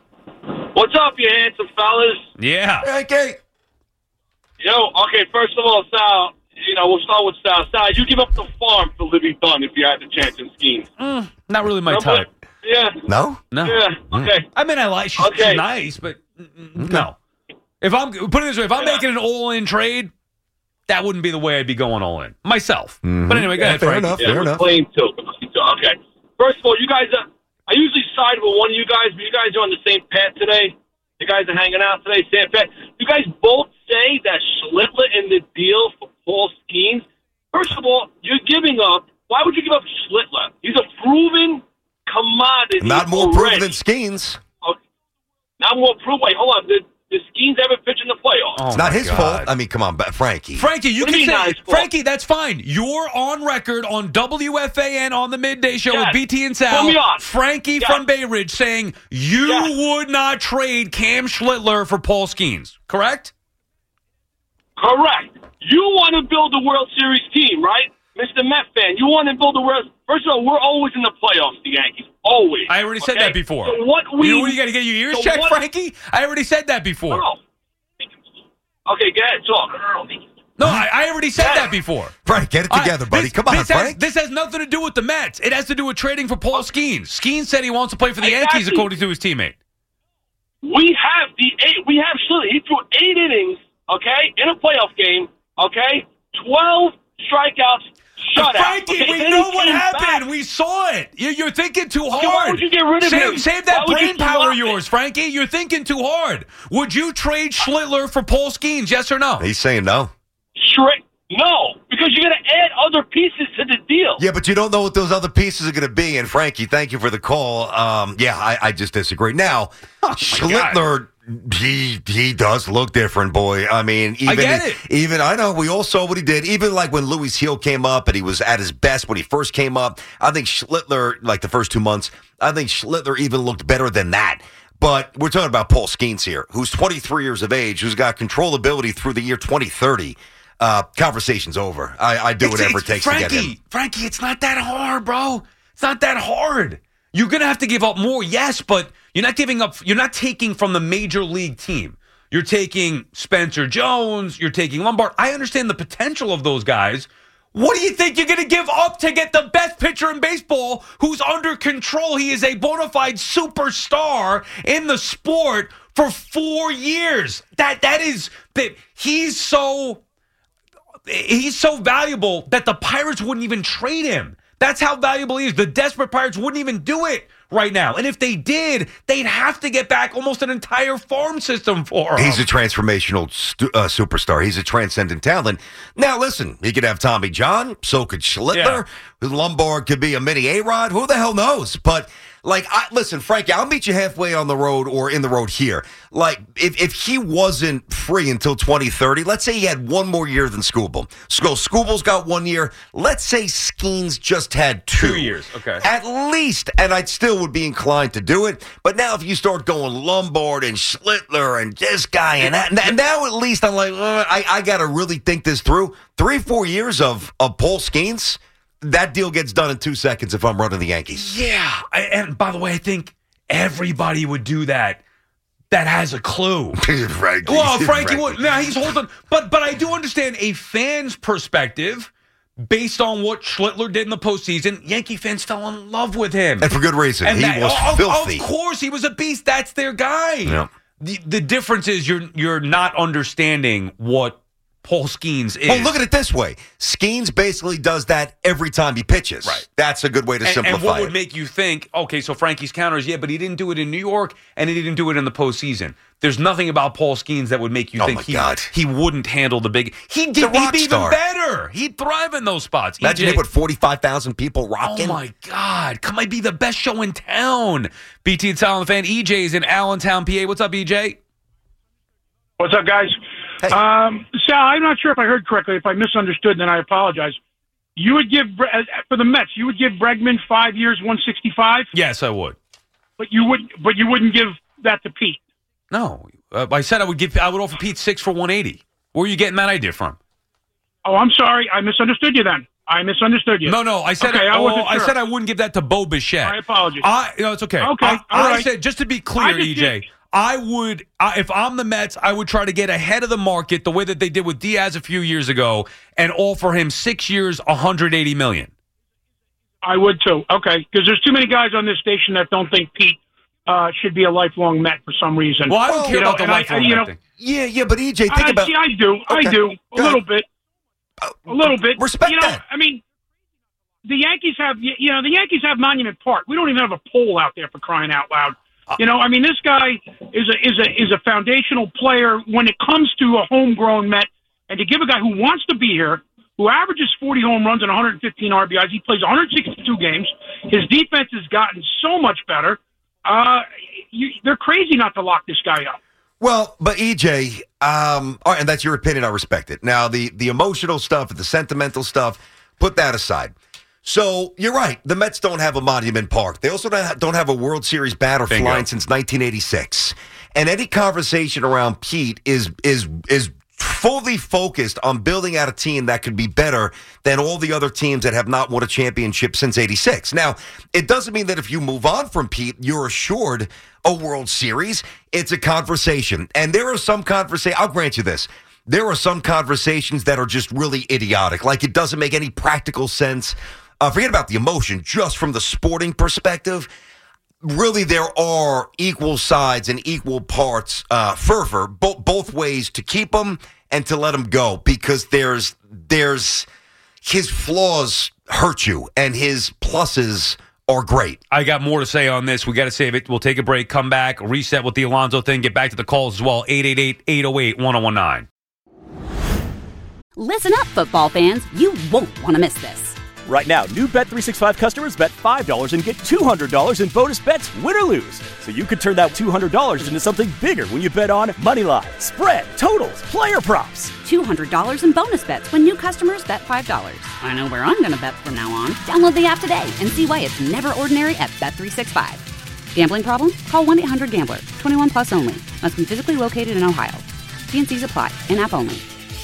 What's up, you handsome fellas? Yeah. Okay. Yo, okay, first of all, Sal, you know, we'll start with Sal. Sal, you give up the farm for Libby Dunn if you had the chance in Skeens. Mm, not really my No, type. but- Yeah. No. No. Yeah, okay. I mean, I like. She's, Okay. she's nice, but mm, no. If I'm put it this way, if I'm Yeah. making an all-in trade, that wouldn't be the way I'd be going all-in myself. Mhm. But anyway, go Yeah, ahead, fair Frankie. enough. Yeah, Fair we're enough. playing too. Okay. First of all, you guys are, I usually side with one of you guys, but you guys are on the same path today. You guys are hanging out today, same path. You guys both say that Schlittler in the deal for Paul Skeens. First of all, you're giving up. Why would you give up Schlittler? He's a proven commodity. Not more already. proven than Skeens. Okay. Not more proven. Wait, hold on. Did, did Skeens ever pitch in the playoffs? Oh, It's not my his God. fault. I mean, come on, but Frankie. Frankie, you What do can you say, mean, nice fault? Frankie, that's fine. You're on record on W F A N on the midday show Yes. with B T and Put Sal. me on. Frankie Yes. from Bay Ridge saying you Yes. would not trade Cam Schlittler for Paul Skeens, correct? Correct. You want to build a World Series team, right? Mister Met fan, you want to build a World... First of all, we're always in the playoffs, the Yankees. Always. I already said okay? that before. So what we... you, you got to get your ears so checked, what- Frankie? I already said that before. No. Okay, go ahead, talk. No, I, I already said Yeah. that before. Frank, get it I- together, buddy. this- Come on, this has, Frank. this has nothing to do with the Mets. It has to do with trading for Paul Skeens. Skeens said he wants to play for the Exactly. Yankees, according to his teammate. We have the eight... We have... Schlittler. He threw eight innings, okay, in a playoff game, okay? twelve strikeouts, shutout. Frankie, okay? we Then know he what came happened. back. We saw it. You, you're thinking too hard. Okay, why would you get rid of save, him? Save that Why would brain you power swap of it? yours, Frankie. You're thinking too hard. Would you trade Schlittler for Paul Skeens, yes or no? He's saying no. Straight... No, because you're going to add other pieces to the deal. Yeah, but you don't know what those other pieces are going to be. And Frankie, thank you for the call. Um, yeah, I, I just disagree. Now, Oh, Schlittler, He he does look different, boy. I mean, even I get it. even I know we all saw what he did. Even like when Louis Heel came up and he was at his best when he first came up. I think Schlittler, like the first two months, I think Schlittler even looked better than that. But we're talking about Paul Skeens here, who's twenty-three years of age, who's got controllability through the year twenty thirty. Uh, conversation's over. I, I do It's- whatever it's- it takes Frankie, to get him. Frankie, it's not that hard, bro. It's not that hard. You're gonna have to give up more, yes, but you're not giving up. You're not taking from the major league team. You're taking Spencer Jones. You're taking Lombard. I understand the potential of those guys. What do you think you're gonna give up to get the best pitcher in baseball, who's under control? He is a bona fide superstar in the sport for four years. That that is that he's so he's so valuable that the Pirates wouldn't even trade him. That's how valuable he is. The desperate Pirates wouldn't even do it right now. And if they did, they'd have to get back almost an entire farm system for him. He's a transformational stu- uh, superstar. He's a transcendent talent. Now, listen, he could have Tommy John. So could Schlittler. Lombard could be a mini A-Rod. Who the hell knows? But, like, I, listen, Frankie, I'll meet you halfway on the road or in the road here. Like, if, if he wasn't free until twenty thirty, let's say he had one more year than Skubal. So Skubal's got one year. Let's say Skeens just had two. Two years, okay. At least, and I still would be inclined to do it. But now if you start going Lombard and Schlittler and this guy and that, and now at least I'm like, uh, I, I got to really think this through. Three, four years of, of Paul Skeens, that deal gets done in two seconds if I'm running the Yankees. Yeah. I, and by the way, I think everybody would do that that has a clue. Frankie. Well, Frankie Frankie. would. Now he's holding. But but I do understand a fan's perspective based on what Schlittler did in the postseason. Yankee fans fell in love with him. And for good reason. And he that- was of, filthy. Of course, he was a beast. That's their guy. Yeah. The, the difference is you're you're not understanding what Paul Skeens is. Well, look at it this way. Skeens basically does that every time he pitches. Right. That's a good way to And, simplify and what it. would make you think, okay, so Frankie's counters, yeah, but he didn't do it in New York, and he didn't do it in the postseason. There's nothing about Paul Skeens that would make you Oh, think my he, God. he wouldn't handle the big. He'd, The he'd rock be even star. better. He'd thrive in those spots. Imagine E J he put forty-five thousand people rocking. Oh, my God. Come might be the best show in town. B T and Silent Fan. E J's in Allentown, P A. What's up, E J? What's up, guys? Hey. Um, Sal, I'm not sure if I heard correctly. If I misunderstood, then I apologize. You would give, for the Mets, you would give Bregman five years, one sixty-five, Yes, I would. but you would, but you wouldn't give that to Pete. No. Uh, I said I would give. I would offer Pete six for one eighty. Where are you getting that idea from? Oh, I'm sorry. I misunderstood you then. I misunderstood you. No, no. I said Okay, I, I wasn't oh, I sure. said I wouldn't give that to Bo Bichette. My apologies. I, no, it's okay. Okay, I, all I right. said, just to be clear, I just E J, did- I would, I, if I'm the Mets, I would try to get ahead of the market the way that they did with Diaz a few years ago and offer him six years, one hundred eighty million dollars. I would too. Okay, because there's too many guys on this station that don't think Pete uh, should be a lifelong Met for some reason. Well, I don't You care know, about the and I- lifelong I- you Met know, thing. Yeah, yeah, but E J, think I, about. see, I do. I Okay, do. A go little ahead. bit. A little bit. Respect you know, that. I mean, the Yankees have, you know, the Yankees have Monument Park. We don't even have a pole out there for crying out loud. You know, I mean, this guy is a is a is a foundational player when it comes to a homegrown Met, and to give a guy who wants to be here, who averages forty home runs and one hundred fifteen R B Is, he plays one hundred sixty-two games. His defense has gotten so much better. Uh, you, they're crazy not to lock this guy up. Well, but E J, um, all right, and that's your opinion. I respect it. Now, the the emotional stuff, the sentimental stuff, put that aside. So you're right. The Mets don't have a Monument Park. They also don't have, don't have a World Series banner Bingo. flying since nineteen eighty-six. And any conversation around Pete is is is fully focused on building out a team that could be better than all the other teams that have not won a championship since eighty-six. Now, it doesn't mean that if you move on from Pete, you're assured a World Series. It's a conversation. And there are some conversations, I'll grant you this, there are some conversations that are just really idiotic. Like it doesn't make any practical sense. Uh, forget about the emotion, just from the sporting perspective. Really, there are equal sides and equal parts, uh, fervor, bo- both ways to keep them and to let them go, because there's there's his flaws hurt you and his pluses are great. I got more to say on this. We got to save it. We'll take a break, come back, reset with the Alonzo thing, get back to the calls as well. eight eight eight, eight oh eight, one oh one nine. Listen up, football fans. You won't want to miss this. Right now, new Bet three sixty-five customers bet five dollars and get two hundred dollars in bonus bets, win or lose. So you could turn that two hundred dollars into something bigger when you bet on Moneyline, spread, totals, player props. two hundred dollars in bonus bets when new customers bet five dollars. I know where I'm going to bet from now on. Download the app today and see why it's never ordinary at Bet three sixty-five. Gambling problem? Call one eight hundred gambler. twenty-one plus only. Must be physically located in Ohio. T and C's apply. In-app only.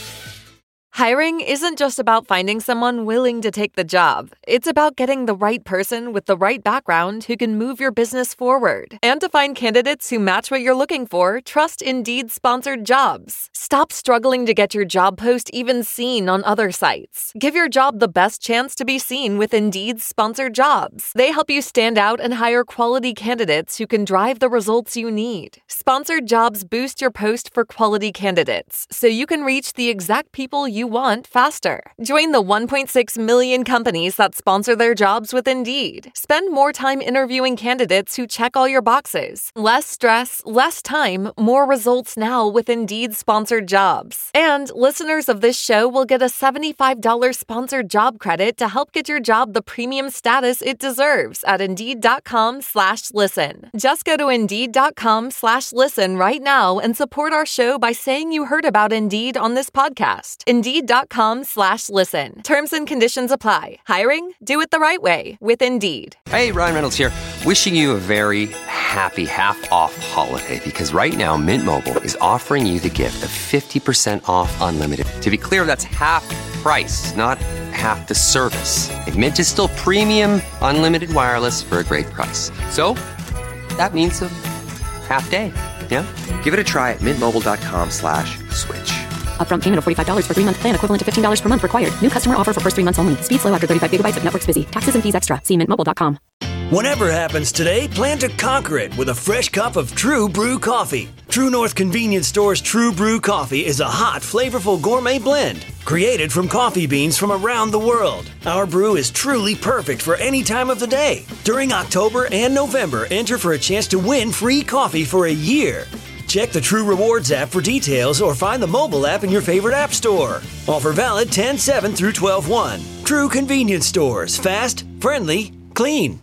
Hiring isn't just about finding someone willing to take the job. It's about getting the right person with the right background who can move your business forward. And to find candidates who match what you're looking for, trust Indeed sponsored jobs. Stop struggling to get your job post even seen on other sites. Give your job the best chance to be seen with Indeed sponsored jobs. They help you stand out and hire quality candidates who can drive the results you need. Sponsored jobs boost your post for quality candidates, so you can reach the exact people you want faster. Join the one point six million companies that sponsor their jobs with Indeed. Spend more time interviewing candidates who check all your boxes. Less stress, less time, more results now with Indeed sponsored jobs. And listeners of this show will get a seventy-five dollars sponsored job credit to help get your job the premium status it deserves at Indeed.com slash listen. Just go to Indeed.com slash listen right now and support our show by saying you heard about Indeed on this podcast. Indeed.com slash listen. Terms and conditions apply. Hiring? Do it the right way with Indeed. Hey, Ryan Reynolds here. Wishing you a very happy half-off holiday because right now Mint Mobile is offering you the gift of fifty percent off unlimited. To be clear, that's half price, not half the service. Like Mint is still premium unlimited wireless for a great price. So that means a half day. Yeah? Give it a try at mintmobile.com slash switch. Upfront payment of forty-five dollars for three-month plan equivalent to fifteen dollars per month required. New customer offer for first three months only. Speed slow after thirty-five gigabytes if network's busy. Taxes and fees extra. See mint mobile dot com. Whatever happens today, plan to conquer it with a fresh cup of True Brew coffee. True North Convenience Store's True Brew coffee is a hot, flavorful gourmet blend created from coffee beans from around the world. Our brew is truly perfect for any time of the day. During October and November, enter for a chance to win free coffee for a year. Check the True Rewards app for details or find the mobile app in your favorite app store. Offer valid ten seven through twelve one. True Convenience Stores. Fast, friendly, clean.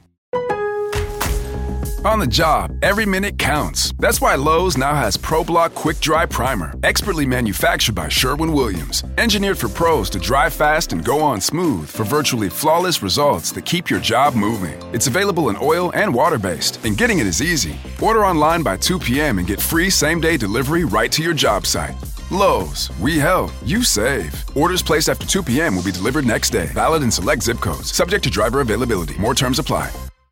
On the job, every minute counts. That's why Lowe's now has ProBlock Quick Dry Primer, expertly manufactured by Sherwin-Williams. Engineered for pros to dry fast and go on smooth for virtually flawless results that keep your job moving. It's available in oil and water-based, and getting it is easy. Order online by two p.m. and get free same-day delivery right to your job site. Lowe's, we help, you save. Orders placed after two p.m. will be delivered next day. Valid in select zip codes. Subject to driver availability. More terms apply.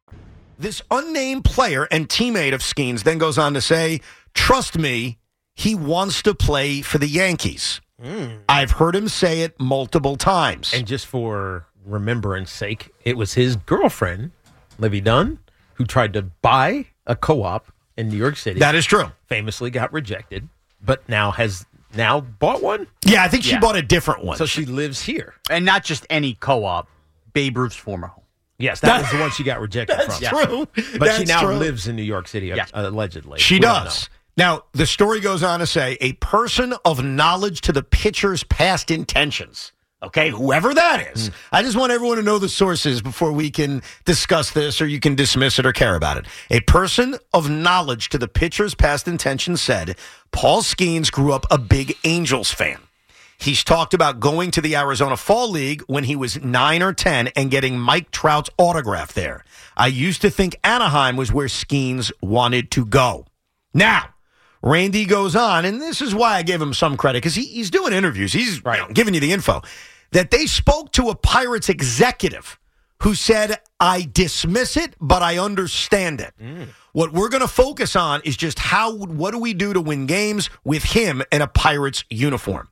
This unnamed player and teammate of Skeens then goes on to say, trust me, he wants to play for the Yankees. Mm. I've heard him say it multiple times. And just for remembrance sake, it was his girlfriend, Livy Dunn, who tried to buy a co-op in New York City. That is true. Famously got rejected, but now has now bought one? Yeah, I think she yeah. bought a different one. So she lives here. And not just any co-op, Babe Ruth's former home. Yes, that was the one she got rejected That's from. That's true. But That's she now true. lives in New York City, yeah. allegedly. She we does. Now, the story goes on to say, a person of knowledge to the pitcher's past intentions. Okay, whoever that is. Mm. I just want everyone to know the sources before we can discuss this or you can dismiss it or care about it. A person of knowledge to the pitcher's past intentions said, Paul Skeens grew up a big Angels fan. He's talked about going to the Arizona Fall League when he was nine or ten and getting Mike Trout's autograph there. I used to think Anaheim was where Skeens wanted to go. Now, Randy goes on, and this is why I gave him some credit, because he, he's doing interviews. He's right. you know, giving you the info. That they spoke to a Pirates executive who said, I dismiss it, but I understand it. Mm. What we're going to focus on is just how, what do we do to win games with him in a Pirates uniform?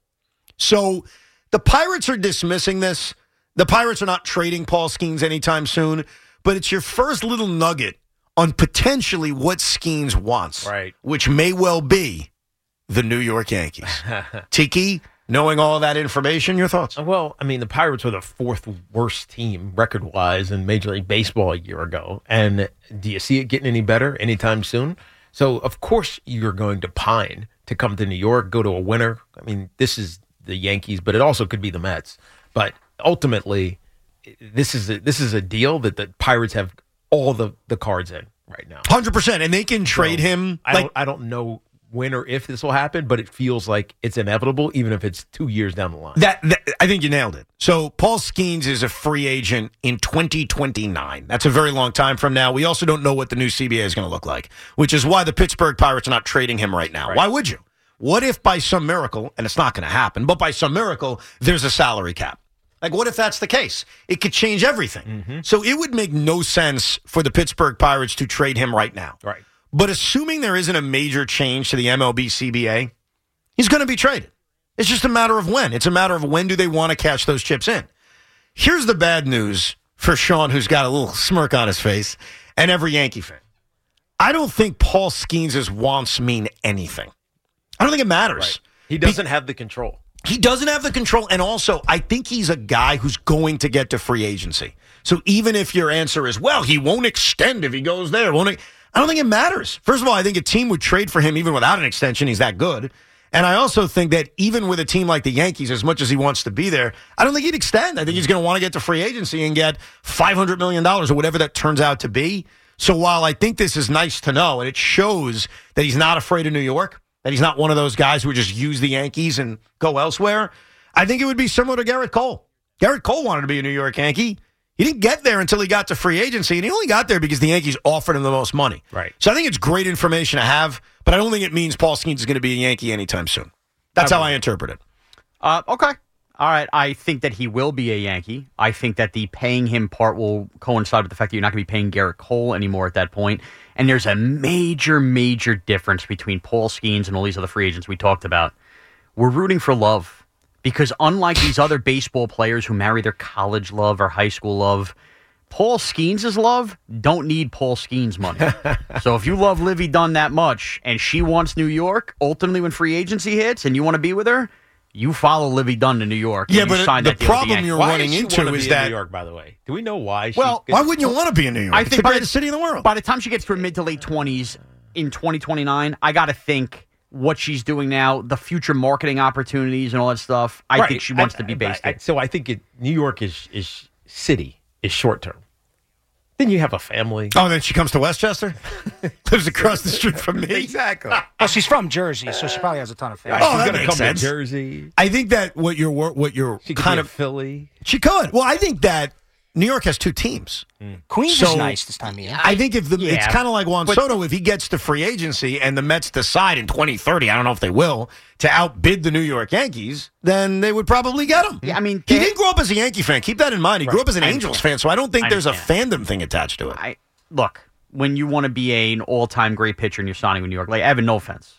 So the Pirates are dismissing this. The Pirates are not trading Paul Skeens anytime soon, but it's your first little nugget on potentially what Skeens wants, right? Which may well be the New York Yankees. Tiki, knowing all of that information, your thoughts? Well, I mean, the Pirates were the fourth worst team record-wise in Major League Baseball a year ago, and do you see it getting any better anytime soon? So, of course, you're going to pine to come to New York, go to a winner. I mean, this is the Yankees, but it also could be the Mets. But ultimately, this is a, this is a deal that the Pirates have all the, the cards in right now. one hundred percent. And they can trade So, him. I, like, don't, I don't know when or if this will happen, but it feels like it's inevitable, even if it's two years down the line. That, that I think you nailed it. So Paul Skeens is a free agent in twenty twenty-nine. That's a very long time from now. We also don't know what the new C B A is going to look like, which is why the Pittsburgh Pirates are not trading him right now. Right. Why would you? What if by some miracle, and it's not going to happen, but by some miracle, there's a salary cap? Like, what if that's the case? It could change everything. Mm-hmm. So it would make no sense for the Pittsburgh Pirates to trade him right now. Right. But assuming there isn't a major change to the M L B C B A, he's going to be traded. It's just a matter of when. It's a matter of when do they want to cash those chips in. Here's the bad news for Sean, who's got a little smirk on his face, and every Yankee fan. I don't think Paul Skeens' wants mean anything. I don't think it matters. Right. He doesn't Be- have the control. He doesn't have the control, and also, I think he's a guy who's going to get to free agency. So even if your answer is, well, he won't extend if he goes there, won't he? I don't think it matters. First of all, I think a team would trade for him even without an extension. He's that good. And I also think that even with a team like the Yankees, as much as he wants to be there, I don't think he'd extend. I think he's going to want to get to free agency and get five hundred million dollars or whatever that turns out to be. So while I think this is nice to know, and it shows that he's not afraid of New York, that he's not one of those guys who would just use the Yankees and go elsewhere, I think it would be similar to Garrett Cole. Garrett Cole wanted to be a New York Yankee. He didn't get there until he got to free agency, and he only got there because the Yankees offered him the most money. Right. So I think it's great information to have, but I don't think it means Paul Skeens is going to be a Yankee anytime soon. That's how I interpret it. Uh, okay. All right. I think that he will be a Yankee. I think that the paying him part will coincide with the fact that you're not going to be paying Garrett Cole anymore at that point. And there's a major, major difference between Paul Skeens and all these other free agents we talked about. We're rooting for love because unlike these other baseball players who marry their college love or high school love, Paul Skeens' love don't need Paul Skeens' money. So if you love Livy Dunn that much and she wants New York, ultimately when free agency hits and you want to be with her, you follow Livy Dunn to New York. Yeah, and you but sign the that deal with problem the you're Why running does she into wanna is be that in New York, by the way. Do we know why? She Well, why wouldn't you want to be in New York? I It's think the by greatest the- city in the world. By the time she gets to her mid to late twenties in twenty twenty-nine, I got to think what she's doing now, the future marketing opportunities and all that stuff. I Right. think she wants I- to be I- based I- there. So I think it, New York is is city is short term. Then you have a family. Oh, then she comes to Westchester? Lives across the street from me? Exactly. Well, she's from Jersey, so she probably has a ton of family. Oh, She's that gonna makes come sense. to Jersey. I think that what you're wor- what you're She could kind be of a Philly. She could. Well, I think that New York has two teams. Queens So, is nice this time of year. I think if the it's Yeah, kind of like Juan but- Soto, if he gets to free agency and the Mets decide in twenty thirty, I don't know if they will, to outbid the New York Yankees, then they would probably get him. Yeah, I mean, he they- didn't grow up as a Yankee fan. Keep that in mind. He grew up as an I Angels understand. fan, so I don't think I there's a understand. fandom thing attached to it. I look, when you want to be a, an all-time great pitcher and you're signing with New York, like Evan, no offense.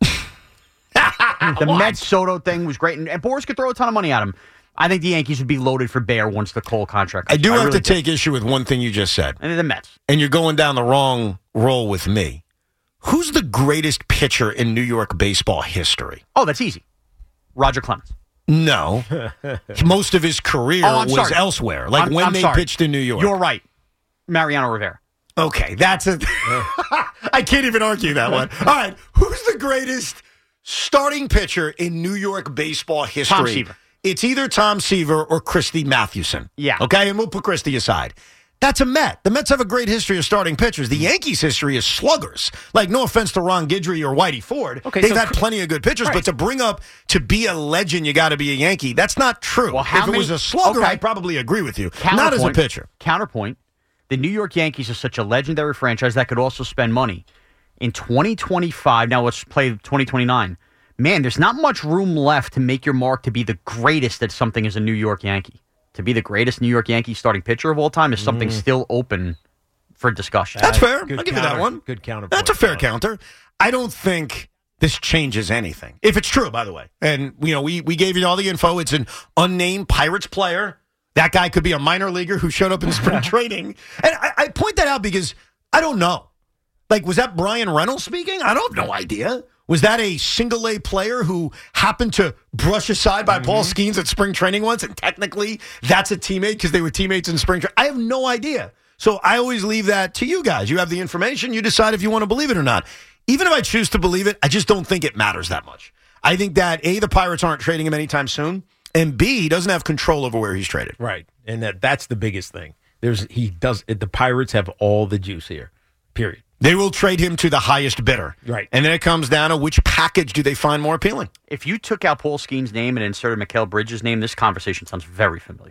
The Mets Soto thing was great, and, and Boris could throw a ton of money at him. I think the Yankees would be loaded for bear once the Cole contract. I do have really to take issue with one thing you just said. And then the Mets. And you're going down the wrong roll with me. Who's the greatest pitcher in New York baseball history? Oh, that's easy. Roger Clemens. No. Most of his career Oh, I'm was sorry. elsewhere, like I'm- when I'm they sorry. pitched in New York. You're right. Mariano Rivera. Okay, that's a. I can't even argue that one. All right, who's the greatest starting pitcher in New York baseball history? Tom Seaver. It's either Tom Seaver or Christy Mathewson. Yeah. Okay, and we'll put Christy aside. That's a Met. The Mets have a great history of starting pitchers. The Yankees' history is sluggers. Like, no offense to Ron Guidry or Whitey Ford. Okay, They've so had Cr- plenty of good pitchers, Right. but to bring up, to be a legend, you got to be a Yankee. That's not true. Well, how if it many- was a slugger, okay. I'd probably agree with you. Not as a Counterpoint- pitcher. Counterpoint. The New York Yankees are such a legendary franchise that could also spend money. In twenty twenty-five, now let's play twenty twenty-nine. Man, there's not much room left to make your mark to be the greatest at something as a New York Yankee. To be the greatest New York Yankee starting pitcher of all time is something Mm. still open for discussion. That's fair. Good I'll give you that counter. one. Good counterpoint. That's a fair Yeah. counter. I don't think this changes anything. If it's true, by the way. And, you know, we, we gave you all the info. It's an unnamed Pirates player. That guy could be a minor leaguer who showed up in spring training. And I, I point that out because I don't know. Like, was that Brian Reynolds speaking? I don't have no idea. Was that a single-A player who happened to brush aside by Paul Skeens at spring training once, and technically that's a teammate because they were teammates in spring training? I have no idea. So I always leave that to you guys. You have the information. You decide if you want to believe it or not. Even if I choose to believe it, I just don't think it matters that much. I think that, A, the Pirates aren't trading him anytime soon, and B, he doesn't have control over where he's traded. Right. and that that's the biggest thing. There's he does the Pirates have all the juice here. Period. They will trade him to the highest bidder. Right. And then it comes down to which package do they find more appealing. If you took out Paul Skeens' name and inserted Mikal Bridges' name, this conversation sounds very familiar.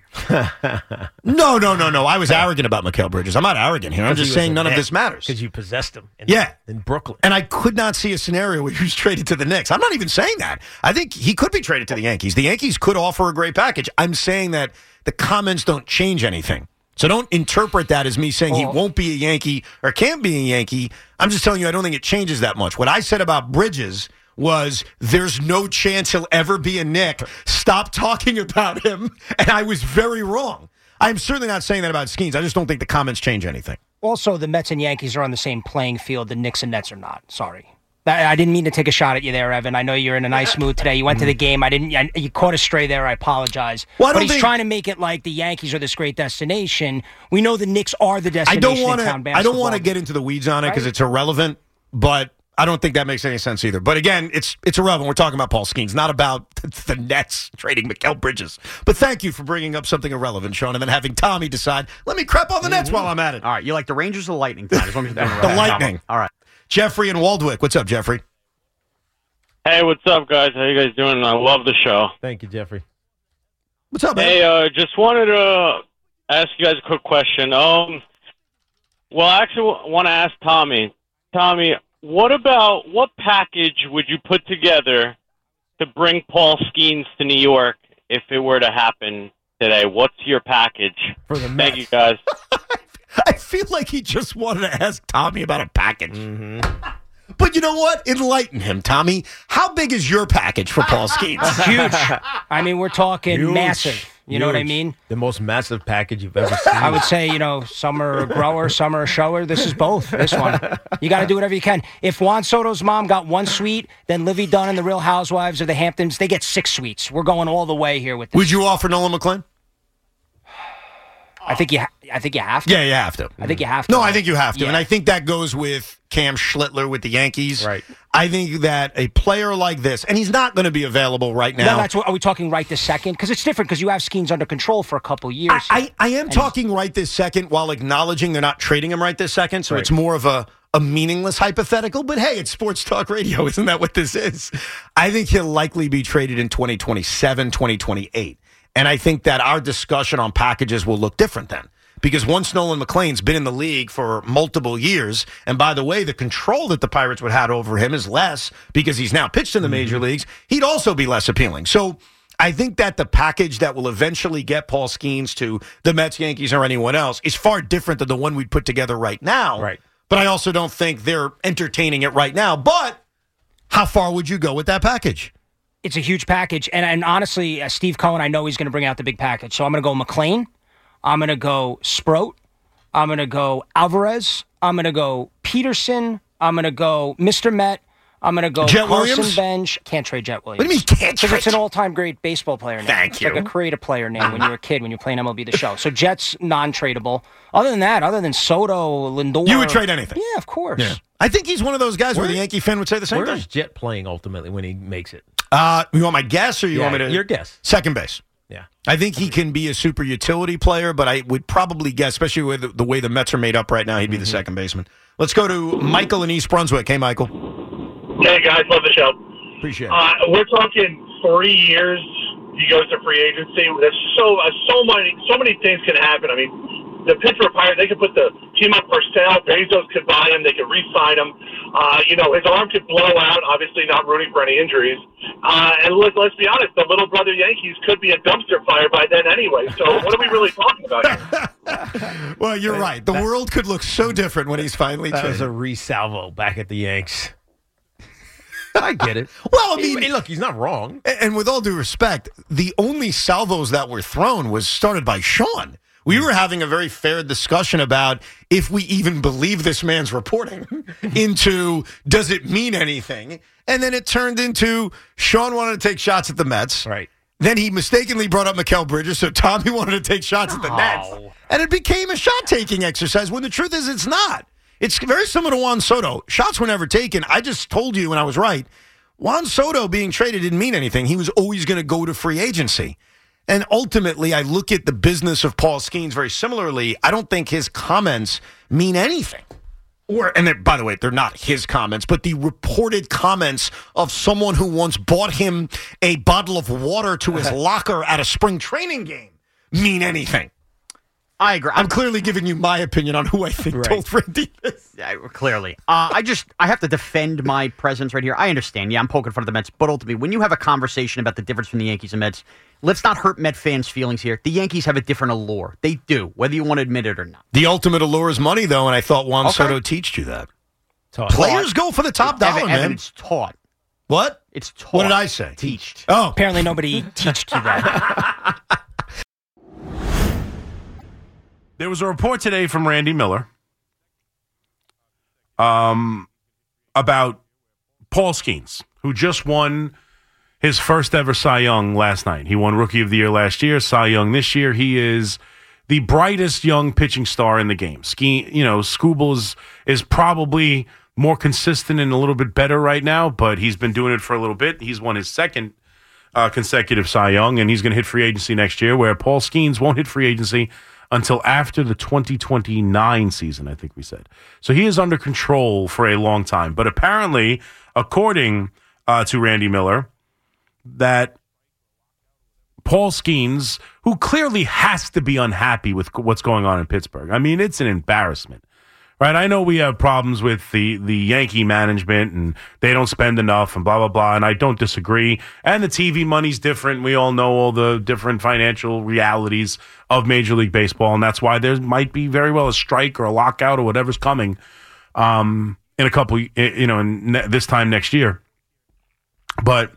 no, no, no, no. I was arrogant about Mikal Bridges. I'm not arrogant here. I'm just saying none of this matters. Because you possessed him in, yeah. in Brooklyn. And I could not see a scenario where he was traded to the Knicks. I'm not even saying that. I think he could be traded to the Yankees. The Yankees could offer a great package. I'm saying that the comments don't change anything. So don't interpret that as me saying he won't be a Yankee or can't be a Yankee. I'm just telling you I don't think it changes that much. What I said about Bridges was there's no chance he'll ever be a Knick. Stop talking about him. And I was very wrong. I'm certainly not saying that about Skeens. I just don't think the comments change anything. Also, the Mets and Yankees are on the same playing field. The Knicks and Nets are not. Sorry. I didn't mean to take a shot at you there, Evan. I know you're in a nice mood today. You went to the game. I didn't. I, you caught a stray there. I apologize. Well, I but don't he's think- trying to make it like the Yankees are this great destination. We know the Knicks are the I destination don't want in town to. I basketball. don't want to get into the weeds on it because Right? it's irrelevant. But I don't think that makes any sense either. But again, it's it's irrelevant. We're talking about Paul Skeens, not about the Nets trading Mikal Bridges. But thank you for bringing up something irrelevant, Sean, and then having Tommy decide. Let me crap on the Nets while I'm at it. All right, you like the Rangers or the Lightning tonight? As long as you're doing it The right. Lightning. All right. Jeffrey in Waldwick. What's up, Jeffrey? Hey, what's up, guys? How you guys doing? I love the show. Thank you, Jeffrey. What's up, man? Hey, uh, just wanted to ask you guys a quick question. Um, well, I actually want to ask Tommy. Tommy, what about what package would you put together to bring Paul Skeens to New York if it were to happen today? What's your package? For the Thank you, guys. I feel like he just wanted to ask Tommy about a package. But you know what? Enlighten him, Tommy. How big is your package for Paul Skeens? Huge. I mean, we're talking Huge. massive. You know what I Huge. mean? The most massive package you've ever seen. I would say, you know, some are a grower, some are a shower. This is both. This one. You got to do whatever you can. If Juan Soto's mom got one suite, then Livy Dunn and the Real Housewives of the Hamptons, they get six suites. We're going all the way here with this. Would you offer Nolan McClain? I think you. Ha- I think you have to. Yeah, you have to. I think you have to. No, I think you have to. Yeah. And I think that goes with Cam Schlittler with the Yankees. Right. I think that a player like this, and he's not going to be available right now. No, that's what. Are we talking right this second? Because it's different. Because you have Skeens under control for a couple years. I, I, I am And talking right this second while acknowledging they're not trading him right this second. So Right. it's more of a, a meaningless hypothetical. But hey, it's sports talk radio. Isn't that what this is? I think he'll likely be traded in twenty twenty-seven, twenty twenty-eight. And I think that our discussion on packages will look different then. Because once Nolan McClain's been in the league for multiple years, and by the way, the control that the Pirates would have over him is less because he's now pitched in the major leagues, he'd also be less appealing. So I think that the package that will eventually get Paul Skeens to the Mets, Yankees, or anyone else is far different than the one we'd put together right now. Right. But I also don't think they're entertaining it right now. But how far would you go with that package? It's a huge package. And, and honestly, uh, Steve Cohen, I know he's going to bring out the big package. So I'm going to go McClain. I'm going to go Sproat. I'm going to go Alvarez. I'm going to go Peterson. I'm going to go Mister Met. I'm going to go Jet Carson Williams? Bench. Can't trade Jet Williams. What do you mean can't Because trade? it's an all-time great baseball player name. Thank it's you. like a creative player name when you were a kid, when you were playing M L B The Show. So Jet's non-tradable. Other than that, other than Soto, Lindor. You would trade anything? Yeah, of course. Yeah. I think he's one of those guys where, Where- the Yankee fan would say the same Where thing. is Jet playing ultimately when he makes it? Uh, you want my guess or you Yeah, want me to? your guess. Second base. Yeah. I think he can be a super utility player, but I would probably guess, especially with the, the way the Mets are made up right now, he'd be the second baseman. Let's go to Michael in East Brunswick. Hey, Michael. Hey, guys, love the show. Appreciate it. Uh, we're talking three years. He goes to free agency. There's so uh, so many so many things can happen. I mean, the Pittsburgh Pirates, they could put the team up for sale. Bezos could buy him. They could re-sign him. Uh, you know, his arm could blow out. Obviously, not rooting for any injuries. Uh, and look, let's be honest, the little brother Yankees could be a dumpster fire by then anyway. So what are we really talking about here? Well, you're right. The world could look so different when he's finally That was traded. a re-salvo back at the Yanks. I get it. Well, I mean, Hey, look, he's not wrong. And and with all due respect, the only salvos that were thrown was started by Sean. We were having a very fair discussion about if we even believe this man's reporting into does it mean anything? And then it turned into Sean wanted to take shots at the Mets. Right. Then he mistakenly brought up Mikal Bridges, so Tommy wanted to take shots at the Nets. And it became a shot-taking exercise when the truth is it's not. It's very similar to Juan Soto. Shots were never taken. I just told you, and I was right, Juan Soto being traded didn't mean anything. He was always going to go to free agency. And ultimately, I look at the business of Paul Skeens very similarly. I don't think his comments mean anything. Or, and by the way, they're not his comments, but the reported comments of someone who once bought him a bottle of water to his locker at a spring training game mean anything. I agree. I'm clearly giving you my opinion on who I think Right. told Randy this. Yeah, clearly. Uh, I just, I have to defend my presence right here. I understand. Yeah, I'm poking fun of the Mets. But ultimately, when you have a conversation about the difference between the Yankees and Mets, let's not hurt Met fans' feelings here. The Yankees have a different allure. They do, whether you want to admit it or not. The ultimate allure is money, though, and I thought Juan Okay. Soto teached you that. Taught. Players go for the top dollar, Evan, man. Evan, it's taught. What? It's taught. What did I say? Teached. Oh. Apparently nobody teached you that. There was a report today from Randy Miller um, about Paul Skeens, who just won his first ever Cy Young last night. He won Rookie of the Year last year, Cy Young this year. He is the brightest young pitching star in the game. Skeen, you know, Skubal is, is probably more consistent and a little bit better right now, but he's been doing it for a little bit. He's won his second uh, consecutive Cy Young, and he's going to hit free agency next year, where Paul Skeens won't hit free agency until after the twenty twenty-nine season, I think we said. So he is under control for a long time. But apparently, according uh, to Randy Miller, that Paul Skeens, who clearly has to be unhappy with what's going on in Pittsburgh. I mean, it's an embarrassment. Right, I know we have problems with the, the Yankee management and they don't spend enough and blah, blah, blah, and I don't disagree. And the T V money's different. We all know all the different financial realities of Major League Baseball, and that's why there might be very well a strike or a lockout or whatever's coming um, in a couple, you know, in ne- this time next year. But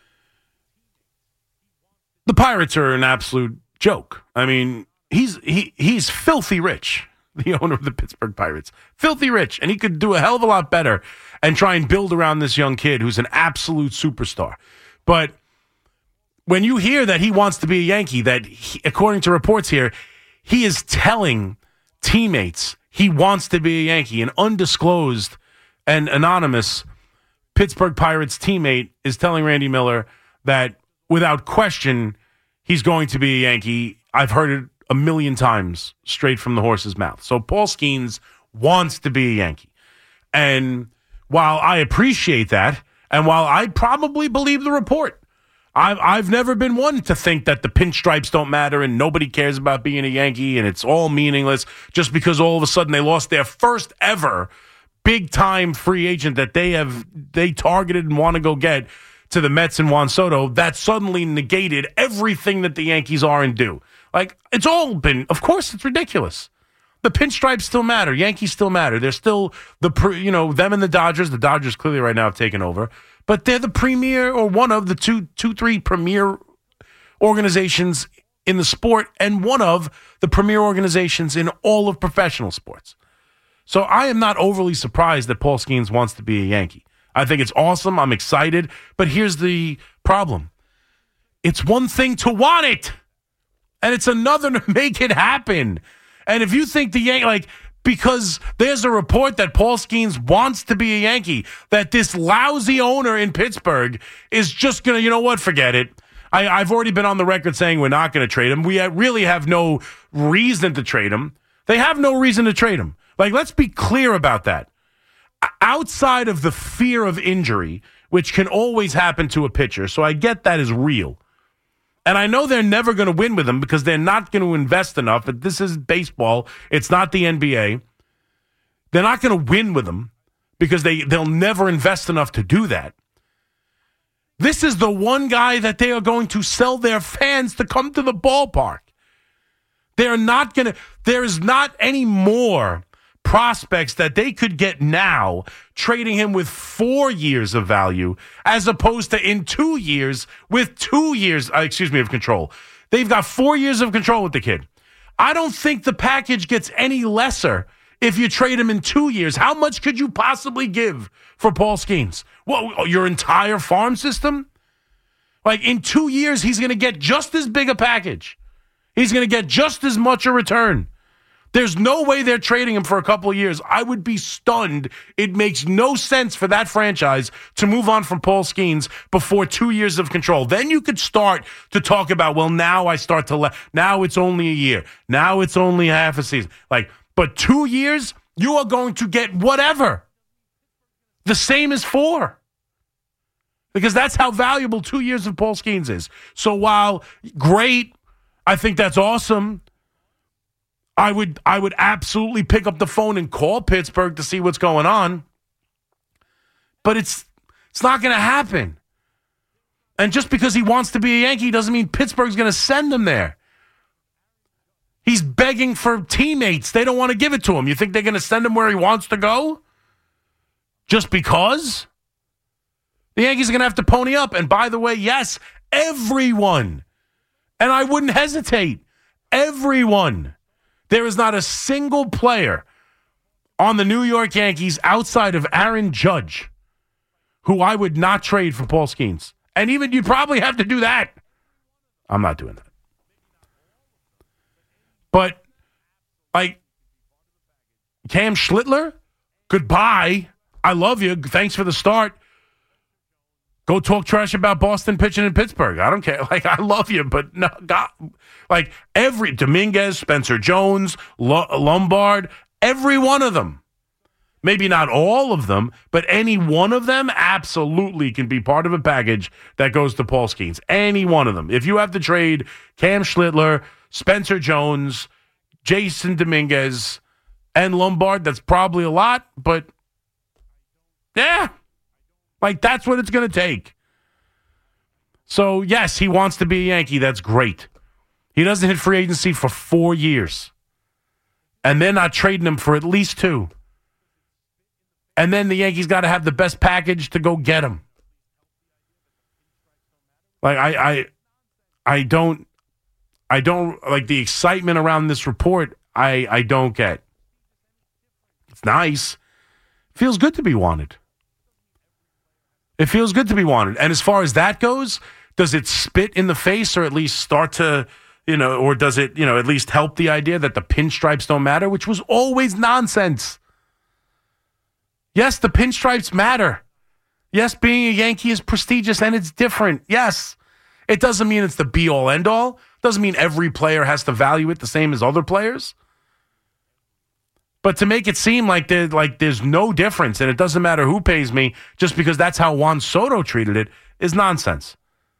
the Pirates are an absolute joke. I mean, he's he he's filthy rich. The owner of the Pittsburgh Pirates. Filthy rich, and he could do a hell of a lot better and try and build around this young kid who's an absolute superstar. But when you hear that he wants to be a Yankee, that he, according to reports here, he is telling teammates he wants to be a Yankee. An undisclosed and anonymous Pittsburgh Pirates teammate is telling Randy Miller that without question, he's going to be a Yankee. I've heard it a million times straight from the horse's mouth. So Paul Skeens wants to be a Yankee. And while I appreciate that, and while I probably believe the report, I've, I've never been one to think that the pinstripes don't matter and nobody cares about being a Yankee and it's all meaningless just because all of a sudden they lost their first ever big-time free agent that they have they targeted and want to go get to the Mets and Juan Soto. That suddenly negated everything that the Yankees are and do. Like, it's all been, of course, it's ridiculous. The pinstripes still matter. Yankees still matter. They're still the, you know, them and the Dodgers. The Dodgers clearly right now have taken over. But they're the premier or one of the two, two, three premier organizations in the sport and one of the premier organizations in all of professional sports. So I am not overly surprised that Paul Skeens wants to be a Yankee. I think it's awesome. I'm excited. But here's the problem. It's one thing to want it. And it's another to make it happen. And if you think the Yankee, like, because there's a report that Paul Skeens wants to be a Yankee, that this lousy owner in Pittsburgh is just going to, you know what, forget it. I, I've already been on the record saying we're not going to trade him. We really have no reason to trade him. They have no reason to trade him. Like, let's be clear about that. Outside of the fear of injury, which can always happen to a pitcher, so I get that is real. And I know they're never going to win with him because they're not going to invest enough. But this is baseball. It's not the N B A. They're not going to win with him because they, they'll never invest enough to do that. This is the one guy that they are going to sell their fans to come to the ballpark. They're not going to, there's not any more prospects that they could get now trading him with four years of value as opposed to in two years with two years, uh, excuse me, of control. They've got four years of control with the kid. I don't think the package gets any lesser if you trade him in two years. How much could you possibly give for Paul Skeens? Well, your entire farm system? Like in two years, he's going to get just as big a package. He's going to get just as much a return. There's no way they're trading him for a couple of years. I would be stunned. It makes no sense for that franchise to move on from Paul Skeens before two years of control. Then you could start to talk about, well, now I start to le- now it's only a year. Now it's only half a season. Like, but two years, you are going to get whatever. The same as four. Because that's how valuable two years of Paul Skeens is. So while great, I think that's awesome. I would I would absolutely pick up the phone and call Pittsburgh to see what's going on. But it's it's not going to happen. And just because he wants to be a Yankee doesn't mean Pittsburgh's going to send him there. He's begging for teammates. They don't want to give it to him. You think they're going to send him where he wants to go? Just because? The Yankees are going to have to pony up. And by the way, yes, everyone, and I wouldn't hesitate, everyone. There is not a single player on the New York Yankees outside of Aaron Judge who I would not trade for Paul Skeens. And even you'd probably have to do that. I'm not doing that. But, like, Cam Schlittler, goodbye. I love you. Thanks for the start. Go talk trash about Boston pitching in Pittsburgh. I don't care. Like, I love you, but no, God, like every Dominguez, Spencer Jones, L- Lombard, every one of them. Maybe not all of them, but any one of them absolutely can be part of a package that goes to Paul Skeens. Any one of them. If you have to trade Cam Schlittler, Spencer Jones, Jason Dominguez, and Lombard, that's probably a lot, but yeah. Like, that's what it's going to take. So, yes, he wants to be a Yankee. That's great. He doesn't hit free agency for four years. And they're not trading him for at least two. And then the Yankees got to have the best package to go get him. Like, I, I, I don't, I don't, like, the excitement around this report, I, I don't get. It's nice. Feels good to be wanted. It feels good to be wanted. And as far as that goes, does it spit in the face or at least start to, you know, or does it, you know, at least help the idea that the pinstripes don't matter, which was always nonsense. Yes, the pinstripes matter. Yes, being a Yankee is prestigious and it's different. Yes. It doesn't mean it's the be-all, end-all. Doesn't mean every player has to value it the same as other players. But to make it seem like, there, like there's no difference and it doesn't matter who pays me just because that's how Juan Soto treated it is nonsense.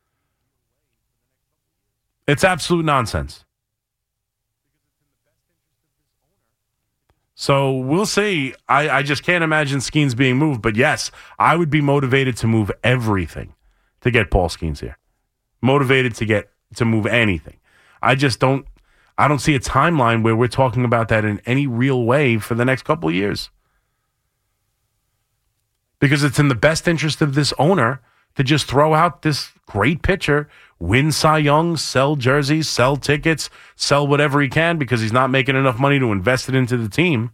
It's absolute nonsense. So we'll see. I, I just can't imagine Skeens being moved. But yes, I would be motivated to move everything to get Paul Skeens here. Motivated to get to move anything. I just don't. I don't see a timeline where we're talking about that in any real way for the next couple of years. Because it's in the best interest of this owner to just throw out this great pitcher, win Cy Young, sell jerseys, sell tickets, sell whatever he can because he's not making enough money to invest it into the team.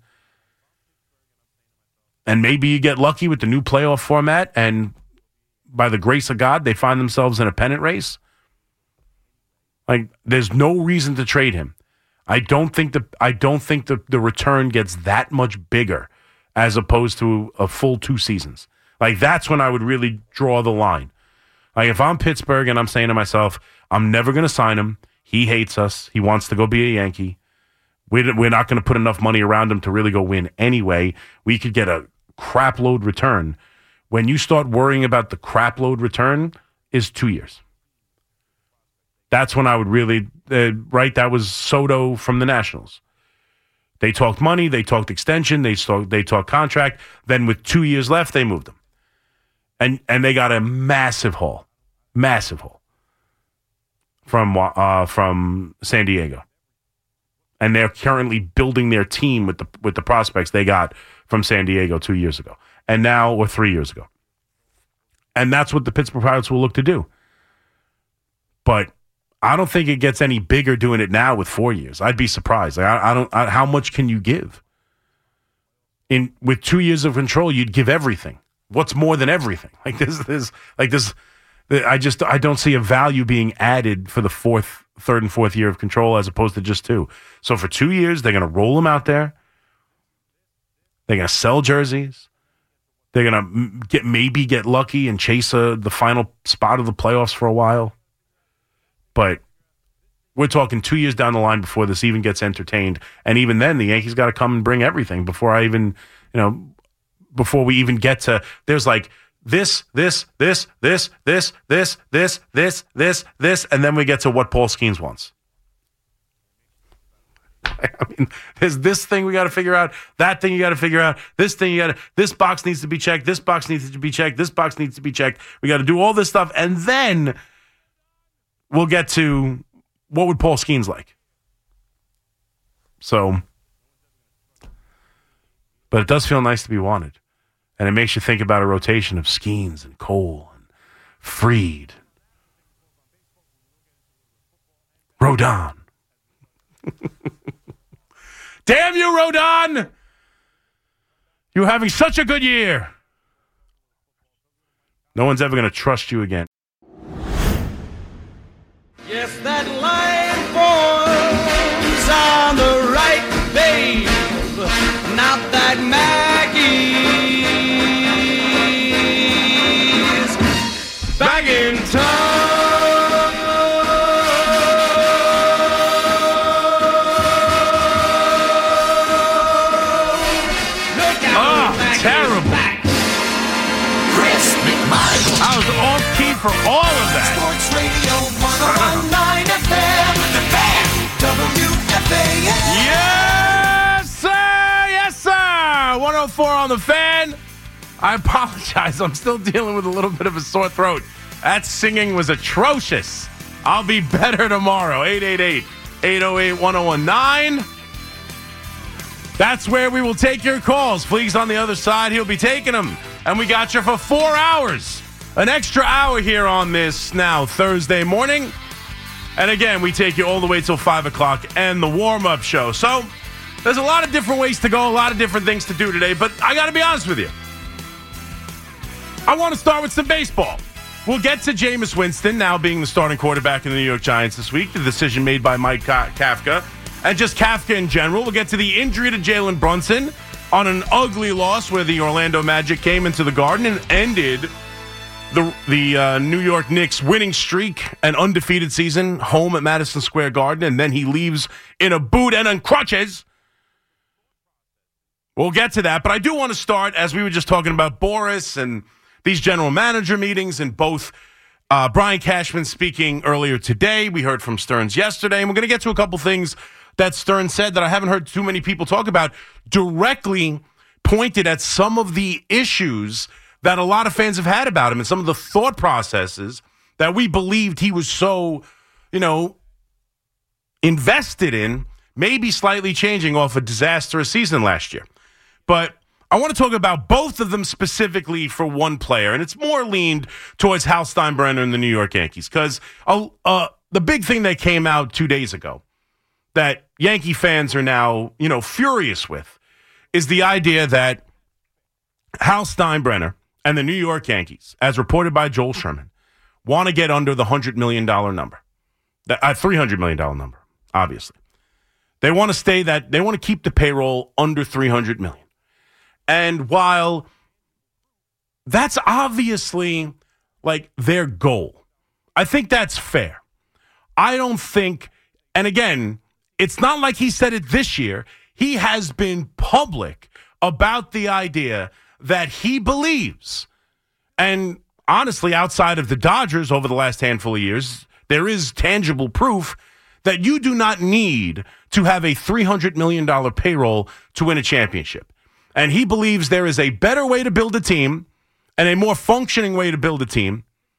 And maybe you get lucky with the new playoff format and by the grace of God, they find themselves in a pennant race. Like, there's no reason to trade him. I don't think the I don't think the, the return gets that much bigger as opposed to a full two seasons. Like, that's when I would really draw the line. Like, if I'm Pittsburgh and I'm saying to myself, I'm never going to sign him. He hates us. He wants to go be a Yankee. We're, we're not going to put enough money around him to really go win anyway. We could get a crap load return. When you start worrying about the crap load return is two years. That's when I would really, uh, right, that was Soto from the Nationals. They talked money, they talked extension, they talked, they talked contract. Then with two years left, they moved him. And and they got a massive haul, massive haul from, uh, from San Diego. And they're currently building their team with the with the prospects they got from San Diego two years ago. And now, or three years ago. And that's what the Pittsburgh Pirates will look to do. But I don't think it gets any bigger doing it now with four years. I'd be surprised. Like, I, I don't. I, how much can you give? In with two years of control, you'd give everything. What's more than everything? Like this, this, like this. I just I don't see a value being added for the fourth third and fourth year of control as opposed to just two. So for two years, they're going to roll him out there. They're going to sell jerseys. They're going to get maybe get lucky and chase a, the final spot of the playoffs for a while. But we're talking two years down the line before this even gets entertained. And even then, the Yankees got to come and bring everything before I even, you know, before we even get to, there's like this, this, this, this, this, this, this, this, this, this, and then we get to what Paul Skeens wants. I mean, there's this thing we got to figure out, that thing you got to figure out, this thing you got to, this box needs to be checked, this box needs to be checked, this box needs to be checked. We got to do all this stuff, and then we'll get to what would Paul Skeens like. So, but it does feel nice to be wanted. And it makes you think about a rotation of Skeens and Cole and Fried, Rodon. Damn you, Rodon! You're having such a good year. No one's ever going to trust you again. Yes, that line forms on the right, babe. Not that Maggie's back in town. Look out, oh, terrible. Back. Chris McMichael. I was off key for all of that. Sports Radio one oh one point nine F M, The Fan, W F A N. Yes, sir. Yes, sir. one oh four on The Fan. I apologize. I'm still dealing with a little bit of a sore throat. That singing was atrocious. I'll be better tomorrow. eight eight eight, eight oh eight, one oh one nine. That's where we will take your calls. Fleeg's on the other side. He'll be taking them. And we got you for four hours. An extra hour here on this now Thursday morning. And again, we take you all the way till five o'clock and the warm-up show. So there's a lot of different ways to go, a lot of different things to do today. But I got to be honest with you. I want to start with some baseball. We'll get to Jameis Winston now being the starting quarterback of the New York Giants this week. The decision made by Mike Kafka. And just Kafka in general. We'll get to the injury to Jalen Brunson on an ugly loss where the Orlando Magic came into the Garden and ended the the uh, New York Knicks winning streak, an undefeated season, home at Madison Square Garden, and then he leaves in a boot and on crutches. We'll get to that, but I do want to start, as we were just talking about Boris and these general manager meetings, and both uh, Brian Cashman speaking earlier today. We heard from Stearns yesterday, and we're going to get to a couple things that Stearns said that I haven't heard too many people talk about, directly pointed at some of the issues that a lot of fans have had about him and some of the thought processes that we believed he was so, you know, invested in, maybe slightly changing off a disastrous season last year. But I want to talk about both of them specifically for one player, and it's more leaned towards Hal Steinbrenner and the New York Yankees, because uh, uh, the big thing that came out two days ago that Yankee fans are now, you know, furious with is the idea that Hal Steinbrenner and the New York Yankees, as reported by Joel Sherman, want to get under the one hundred million dollars number, the uh, three hundred million dollars number, obviously. They want to stay that, they want to keep the payroll under three hundred million dollars. And while that's obviously like their goal, I think that's fair. I don't think, and again, it's not like he said it this year. He has been public about the idea that he believes, and honestly, outside of the Dodgers over the last handful of years, there is tangible proof that you do not need to have a three hundred million dollars payroll to win a championship. And he believes there is a better way to build a team and a more functioning way to build a team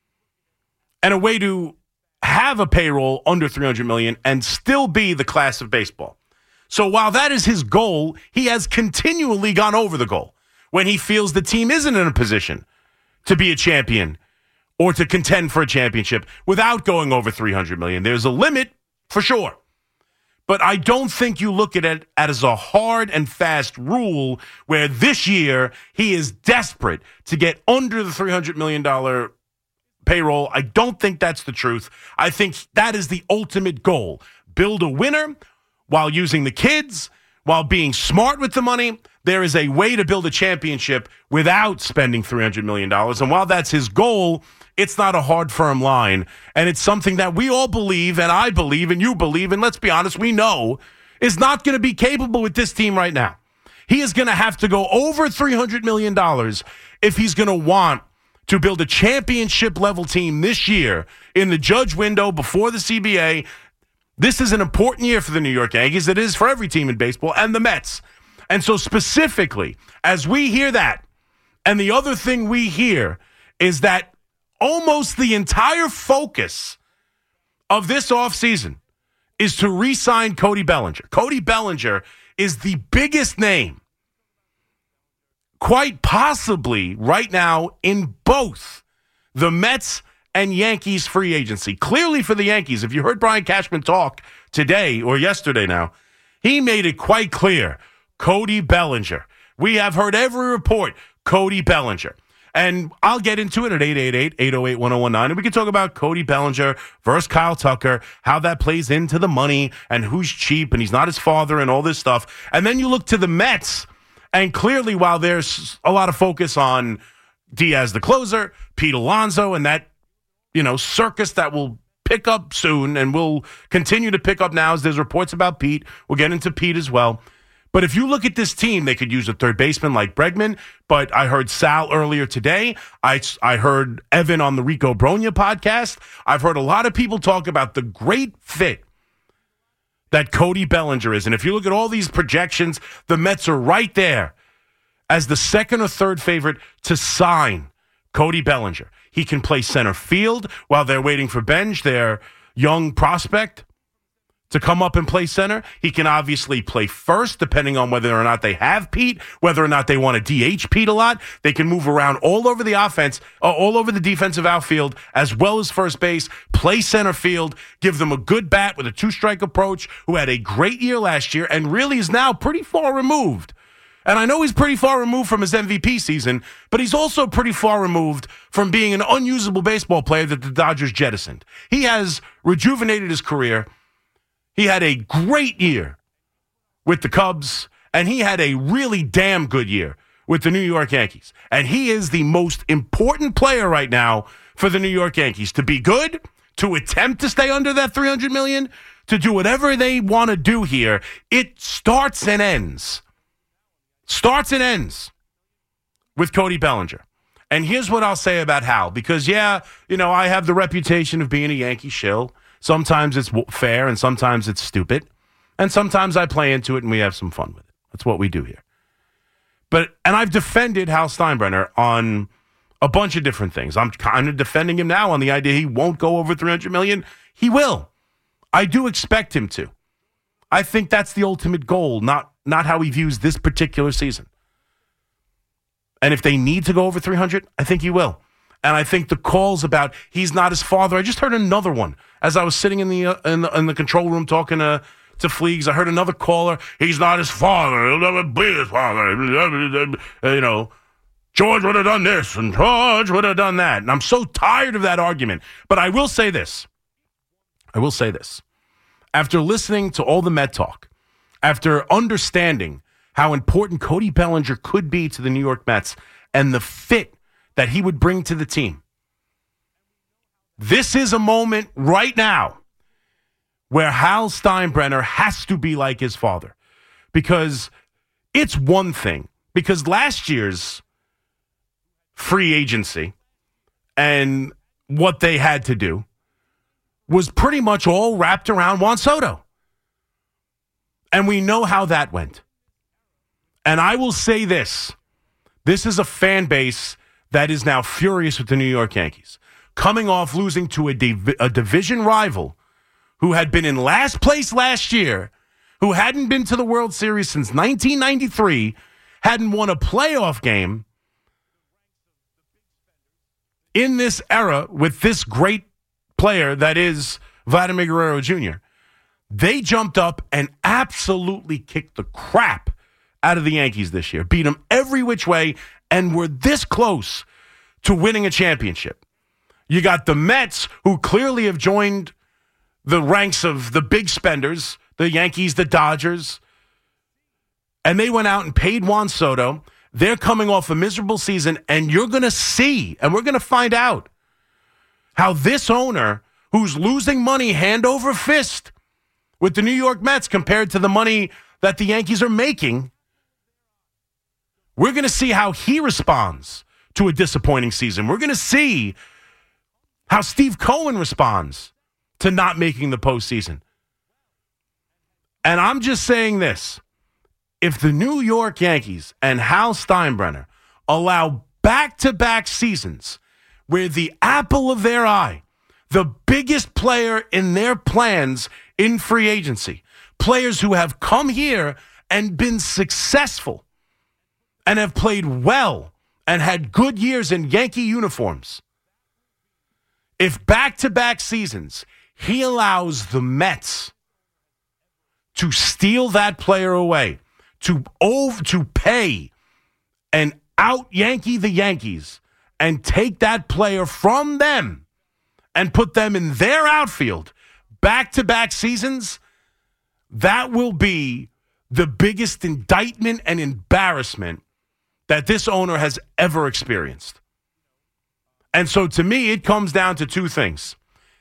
and a way to have a payroll under three hundred million dollars and still be the class of baseball. So while that is his goal, he has continually gone over the goal when he feels the team isn't in a position to be a champion or to contend for a championship without going over three hundred million dollars. There's a limit for sure. But I don't think you look at it as a hard and fast rule where this year he is desperate to get under the three hundred million dollars payroll. I don't think that's the truth. I think that is the ultimate goal. Build a winner while using the kids, while being smart with the money. There is a way to build a championship without spending three hundred million dollars. And while that's his goal, it's not a hard, firm line. And it's something that we all believe, and I believe, and you believe, and let's be honest, we know is not going to be capable with this team right now. He is going to have to go over three hundred million dollars if he's going to want to build a championship-level team this year in the Judge window before the C B A. This is an important year for the New York Yankees. It is for every team in baseball and the Mets. And so specifically, as we hear that, and the other thing we hear is that almost the entire focus of this offseason is to re-sign Cody Bellinger. Cody Bellinger is the biggest name, quite possibly right now, in both the Mets and Yankees free agency. Clearly for the Yankees, if you heard Brian Cashman talk today or yesterday now, he made it quite clear. Cody Bellinger. We have heard every report, Cody Bellinger. And I'll get into it at eight eight eight, eight oh eight, one oh one nine. And we can talk about Cody Bellinger versus Kyle Tucker, how that plays into the money and who's cheap and he's not his father and all this stuff. And then you look to the Mets, and clearly while there's a lot of focus on Diaz the closer, Pete Alonso, and that, you know, circus that will pick up soon and will continue to pick up now as there's reports about Pete. We'll get into Pete as well. But if you look at this team, they could use a third baseman like Bregman. But I heard Sal earlier today. I, I heard Evan on the Rico Bronya podcast. I've heard a lot of people talk about the great fit that Cody Bellinger is. And if you look at all these projections, the Mets are right there as the second or third favorite to sign Cody Bellinger. He can play center field while they're waiting for Benj, their young prospect, to come up and play center. He can obviously play first, depending on whether or not they have Pete, whether or not they want to D H Pete a lot. They can move around all over the offense, uh, all over the defensive outfield, as well as first base, play center field, give them a good bat with a two-strike approach, who had a great year last year and really is now pretty far removed. And I know he's pretty far removed from his M V P season, but he's also pretty far removed from being an unusable baseball player that the Dodgers jettisoned. He has rejuvenated his career. He had a great year with the Cubs, and he had a really damn good year with the New York Yankees. And he is the most important player right now for the New York Yankees. To be good, to attempt to stay under that three hundred million dollars, to do whatever they want to do here, it starts and ends. Starts and ends with Cody Bellinger. And here's what I'll say about Hal, because, yeah, you know, I have the reputation of being a Yankee shill. Sometimes it's fair and sometimes it's stupid. And sometimes I play into it and we have some fun with it. That's what we do here. But, and I've defended Hal Steinbrenner on a bunch of different things. I'm kind of defending him now on the idea he won't go over three hundred million dollars. He will. I do expect him to. I think that's the ultimate goal, not, not how he views this particular season. And if they need to go over three hundred, I think he will. And I think the calls about he's not his father. I just heard another one as I was sitting in the uh, in the, in the control room talking to to Fleegs. I heard another caller. He's not his father. He'll never be his father. You know, George would have done this and George would have done that. And I'm so tired of that argument. But I will say this. I will say this. After listening to all the Met talk, after understanding how important Cody Bellinger could be to the New York Mets and the fit that he would bring to the team. This is a moment right now where Hal Steinbrenner has to be like his father, because it's one thing, because last year's free agency and what they had to do was pretty much all wrapped around Juan Soto. And we know how that went. And I will say this, this is a fan base that is now furious with the New York Yankees, coming off losing to a, div- a division rival who had been in last place last year, who hadn't been to the World Series since nineteen ninety-three, hadn't won a playoff game in this era with this great player that is Vladimir Guerrero Junior They jumped up and absolutely kicked the crap out of the Yankees this year, beat them every which way, and were this close to winning a championship. You got the Mets, who clearly have joined the ranks of the big spenders, the Yankees, the Dodgers, and they went out and paid Juan Soto. They're coming off a miserable season, and you're going to see, and we're going to find out how this owner, who's losing money hand over fist with the New York Mets compared to the money that the Yankees are making, we're going to see how he responds to a disappointing season. We're going to see how Steve Cohen responds to not making the postseason. And I'm just saying this. If the New York Yankees and Hal Steinbrenner allow back-to-back seasons where the apple of their eye, the biggest player in their plans in free agency, players who have come here and been successful and have played well and had good years in Yankee uniforms, if back-to-back seasons he allows the Mets to steal that player away, to over, to pay and out-Yankee the Yankees and take that player from them and put them in their outfield back-to-back seasons, that will be the biggest indictment and embarrassment that this owner has ever experienced. And so to me, it comes down to two things.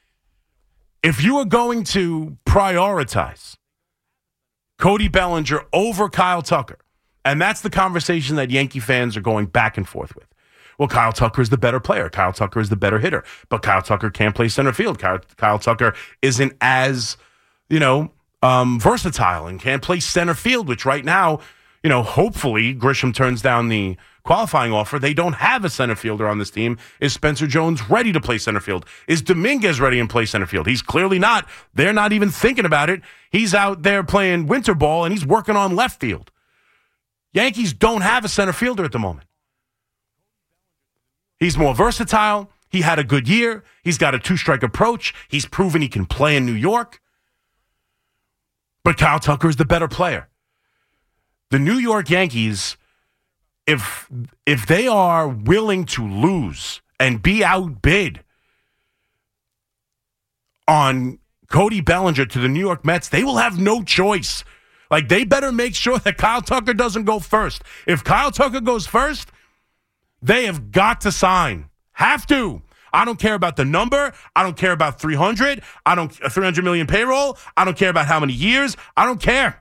If you are going to prioritize Cody Bellinger over Kyle Tucker, and that's the conversation that Yankee fans are going back and forth with. Well, Kyle Tucker is the better player. Kyle Tucker is the better hitter. But Kyle Tucker can't play center field. Kyle, Kyle Tucker isn't as, you know, um, versatile and can't play center field, which right now, you know, hopefully Grisham turns down the qualifying offer. They don't have a center fielder on this team. Is Spencer Jones ready to play center field? Is Dominguez ready to play center field? He's clearly not. They're not even thinking about it. He's out there playing winter ball, and he's working on left field. Yankees don't have a center fielder at the moment. He's more versatile. He had a good year. He's got a two-strike approach. He's proven he can play in New York. But Kyle Tucker is the better player. The New York Yankees, if if they are willing to lose and be outbid on Cody Bellinger to the New York Mets, they will have no choice. Like, they better make sure that Kyle Tucker doesn't go first. If Kyle Tucker goes first, they have got to sign. Have to. I don't care about the number. I don't care about three hundred. I don't three hundred million payroll. I don't care about how many years. I don't care.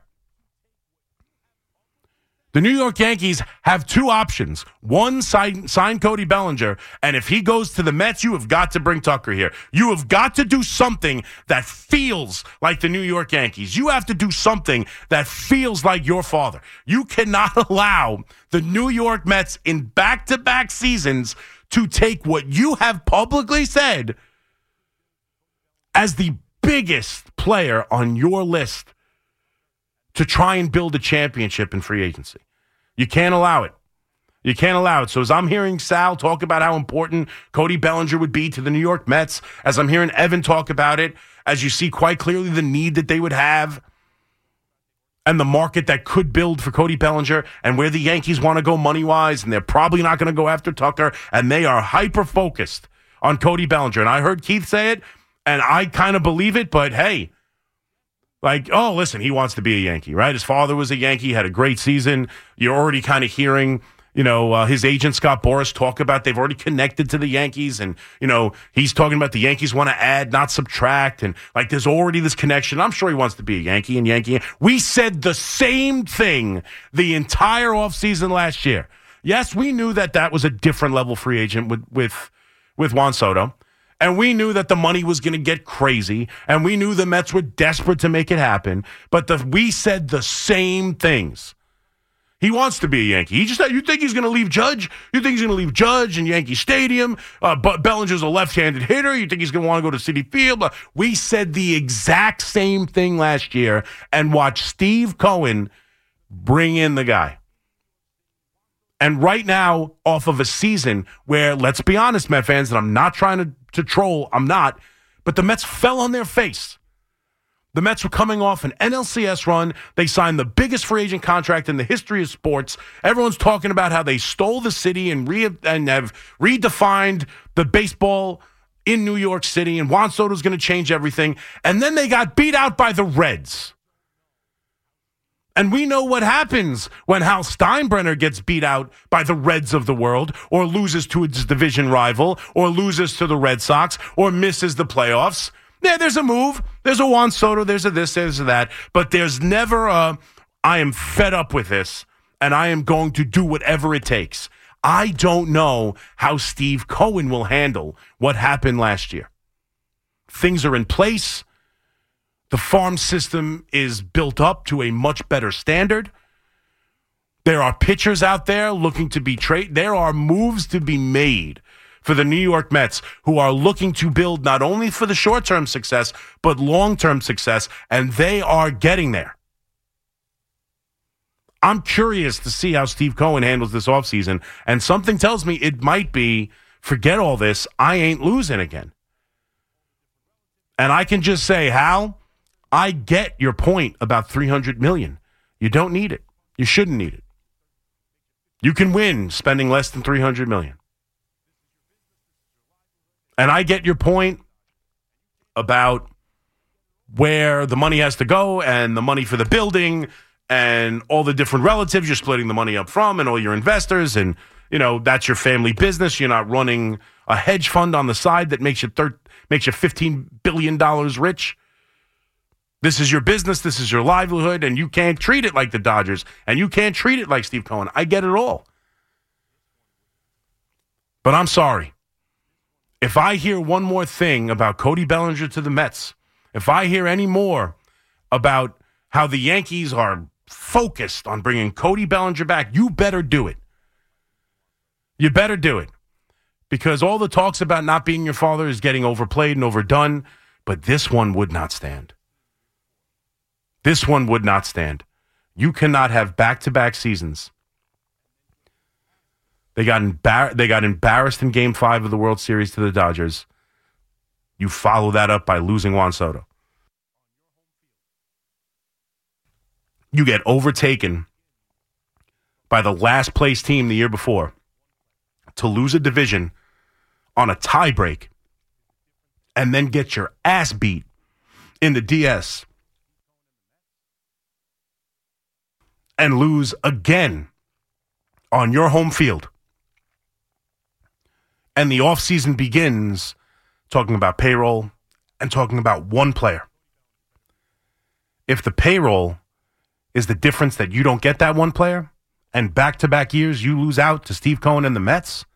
The New York Yankees have two options. One, sign, sign Cody Bellinger, and if he goes to the Mets, you have got to bring Tucker here. You have got to do something that feels like the New York Yankees. You have to do something that feels like your father. You cannot allow the New York Mets in back-to-back seasons to take what you have publicly said as the biggest player on your list to try and build a championship in free agency. You can't allow it. You can't allow it. So as I'm hearing Sal talk about how important Cody Bellinger would be to the New York Mets, as I'm hearing Evan talk about it, as you see quite clearly the need that they would have and the market that could build for Cody Bellinger and where the Yankees want to go money-wise, and they're probably not going to go after Tucker, and they are hyper-focused on Cody Bellinger. And I heard Keith say it, and I kind of believe it, but hey, like, oh, listen, he wants to be a Yankee, right? His father was a Yankee, had a great season. You're already kind of hearing, you know, uh, his agent, Scott Boras, talk about they've already connected to the Yankees. And, you know, he's talking about the Yankees want to add, not subtract. And, like, there's already this connection. I'm sure he wants to be a Yankee and Yankee. We said the same thing the entire offseason last year. Yes, we knew that that was a different level free agent with, with, with Juan Soto. And we knew that the money was going to get crazy, and we knew the Mets were desperate to make it happen. But the, we said the same things. He wants to be a Yankee. He just you think he's going to leave Judge? You think he's going to leave Judge in Yankee Stadium? Uh, but Bellinger's a left-handed hitter. You think he's going to want to go to Citi Field? But we said the exact same thing last year, and watch Steve Cohen bring in the guy. And right now, off of a season where, let's be honest, Met fans, and I'm not trying to, to troll, I'm not, but the Mets fell on their face. The Mets were coming off an N L C S run. They signed the biggest free agent contract in the history of sports. Everyone's talking about how they stole the city and, re- and have redefined the baseball in New York City, and Juan Soto's going to change everything. And then they got beat out by the Reds. And we know what happens when Hal Steinbrenner gets beat out by the Reds of the world, or loses to his division rival, or loses to the Red Sox, or misses the playoffs. Yeah, there's a move. There's a Juan Soto. There's a this, there's a that. But there's never a, I am fed up with this, and I am going to do whatever it takes. I don't know how Steve Cohen will handle what happened last year. Things are in place. The farm system is built up to a much better standard. There are pitchers out there looking to be traded. There are moves to be made for the New York Mets who are looking to build not only for the short-term success, but long-term success, and they are getting there. I'm curious to see how Steve Cohen handles this offseason, and something tells me it might be, forget all this, I ain't losing again. And I can just say, Hal, I get your point about three hundred million dollars. You don't need it. You shouldn't need it. You can win spending less than three hundred million dollars. And I get your point about where the money has to go and the money for the building and all the different relatives you're splitting the money up from and all your investors. And, you know, that's your family business. You're not running a hedge fund on the side that makes you thir- makes you fifteen billion dollars rich. This is your business. This is your livelihood. And you can't treat it like the Dodgers. And you can't treat it like Steve Cohen. I get it all. But I'm sorry. If I hear one more thing about Cody Bellinger to the Mets, if I hear any more about how the Yankees are focused on bringing Cody Bellinger back, you better do it. You better do it. Because all the talks about not being your father is getting overplayed and overdone, but this one would not stand. This one would not stand. You cannot have back-to-back seasons. They got embar- they got embarrassed in Game five of the World Series to the Dodgers. You follow that up by losing Juan Soto. You get overtaken by the last place team the year before to lose a division on a tie break and then get your ass beat in the D S and lose again on your home field. And the offseason begins talking about payroll and talking about one player. If the payroll is the difference that you don't get that one player, and back-to-back years you lose out to Steve Cohen and the Mets,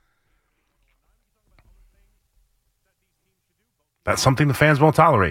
that's something the fans won't tolerate.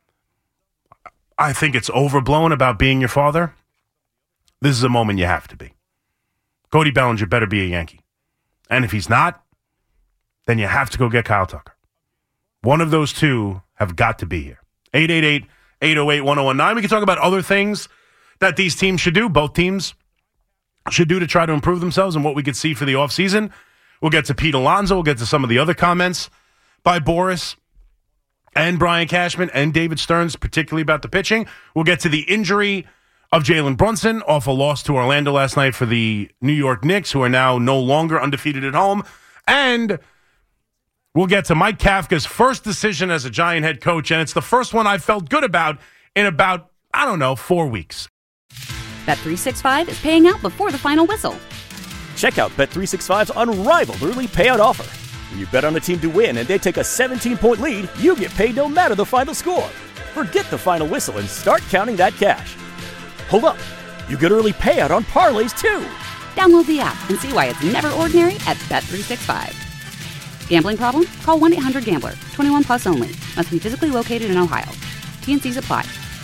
I think it's overblown about being your father. This is a moment you have to be. Cody Bellinger better be a Yankee. And if he's not, then you have to go get Kyle Tucker. One of those two have got to be here. eight eight eight, eight oh eight, one oh one nine. We can talk about other things that these teams should do, both teams should do to try to improve themselves and what we could see for the offseason. We'll get to Pete Alonso. We'll get to some of the other comments by Boris and Brian Cashman and David Stearns, particularly about the pitching. We'll get to the injury of Jalen Brunson off a loss to Orlando last night for the New York Knicks, who are now no longer undefeated at home. And we'll get to Mike Kafka's first decision as a Giant head coach, and it's the first one I've felt good about in about, I don't know, four weeks. Bet three sixty-five is paying out before the final whistle. Check out Bet three sixty-five's unrivaled early payout offer. When you bet on a team to win and they take a seventeen-point lead, you get paid no matter the final score. Forget the final whistle and start counting that cash. Hold up. You get early payout on parlays, too. Download the app and see why it's never ordinary at Bet three sixty-five. Gambling problem? Call one eight hundred gambler. twenty-one plus only. Must be physically located in Ohio. T and C's apply.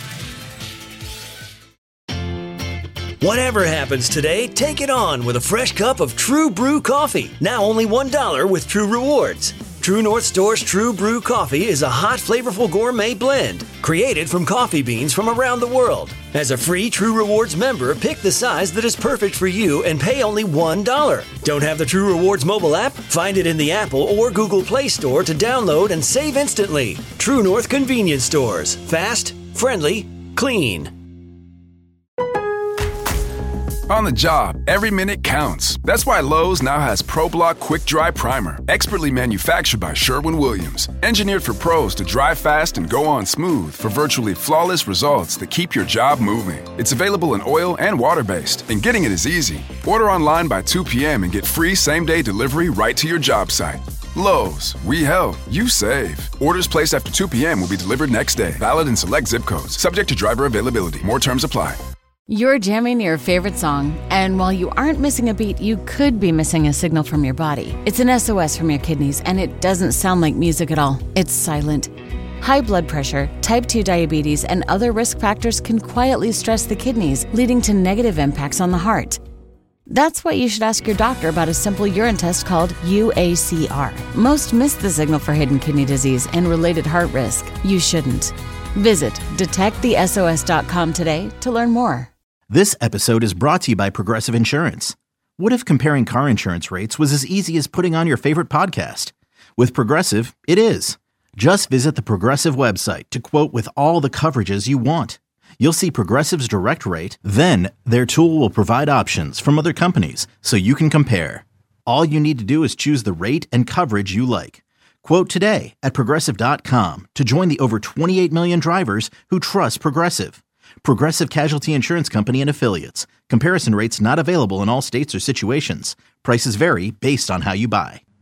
Whatever happens today, take it on with a fresh cup of True Brew coffee. Now only one dollar with True Rewards. True North Store's True Brew coffee is a hot, flavorful gourmet blend created from coffee beans from around the world. As a free True Rewards member, pick the size that is perfect for you and pay only one dollar. Don't have the True Rewards mobile app? Find it in the Apple or Google Play Store to download and save instantly. True North Convenience Stores. Fast, friendly, clean. On the job, every minute counts. That's why Lowe's now has ProBlock Quick Dry Primer, expertly manufactured by Sherwin-Williams. Engineered for pros to dry fast and go on smooth for virtually flawless results that keep your job moving. It's available in oil and water-based, and getting it is easy. Order online by two p.m. and get free same-day delivery right to your job site. Lowe's, we help, you save. Orders placed after two p.m. will be delivered next day. Valid in select zip codes. Subject to driver availability. More terms apply. You're jamming your favorite song, and while you aren't missing a beat, you could be missing a signal from your body. It's an S O S from your kidneys, and it doesn't sound like music at all. It's silent. High blood pressure, type two diabetes, and other risk factors can quietly stress the kidneys, leading to negative impacts on the heart. That's why you should ask your doctor about a simple urine test called U A C R. Most miss the signal for hidden kidney disease and related heart risk. You shouldn't. Visit detect the S O S dot com today to learn more. This episode is brought to you by Progressive Insurance. What if comparing car insurance rates was as easy as putting on your favorite podcast? With Progressive, it is. Just visit the Progressive website to quote with all the coverages you want. You'll see Progressive's direct rate, then their tool will provide options from other companies so you can compare. All you need to do is choose the rate and coverage you like. Quote today at Progressive dot com to join the over twenty-eight million drivers who trust Progressive. Progressive Casualty Insurance Company and Affiliates. Comparison rates not available in all states or situations. Prices vary based on how you buy.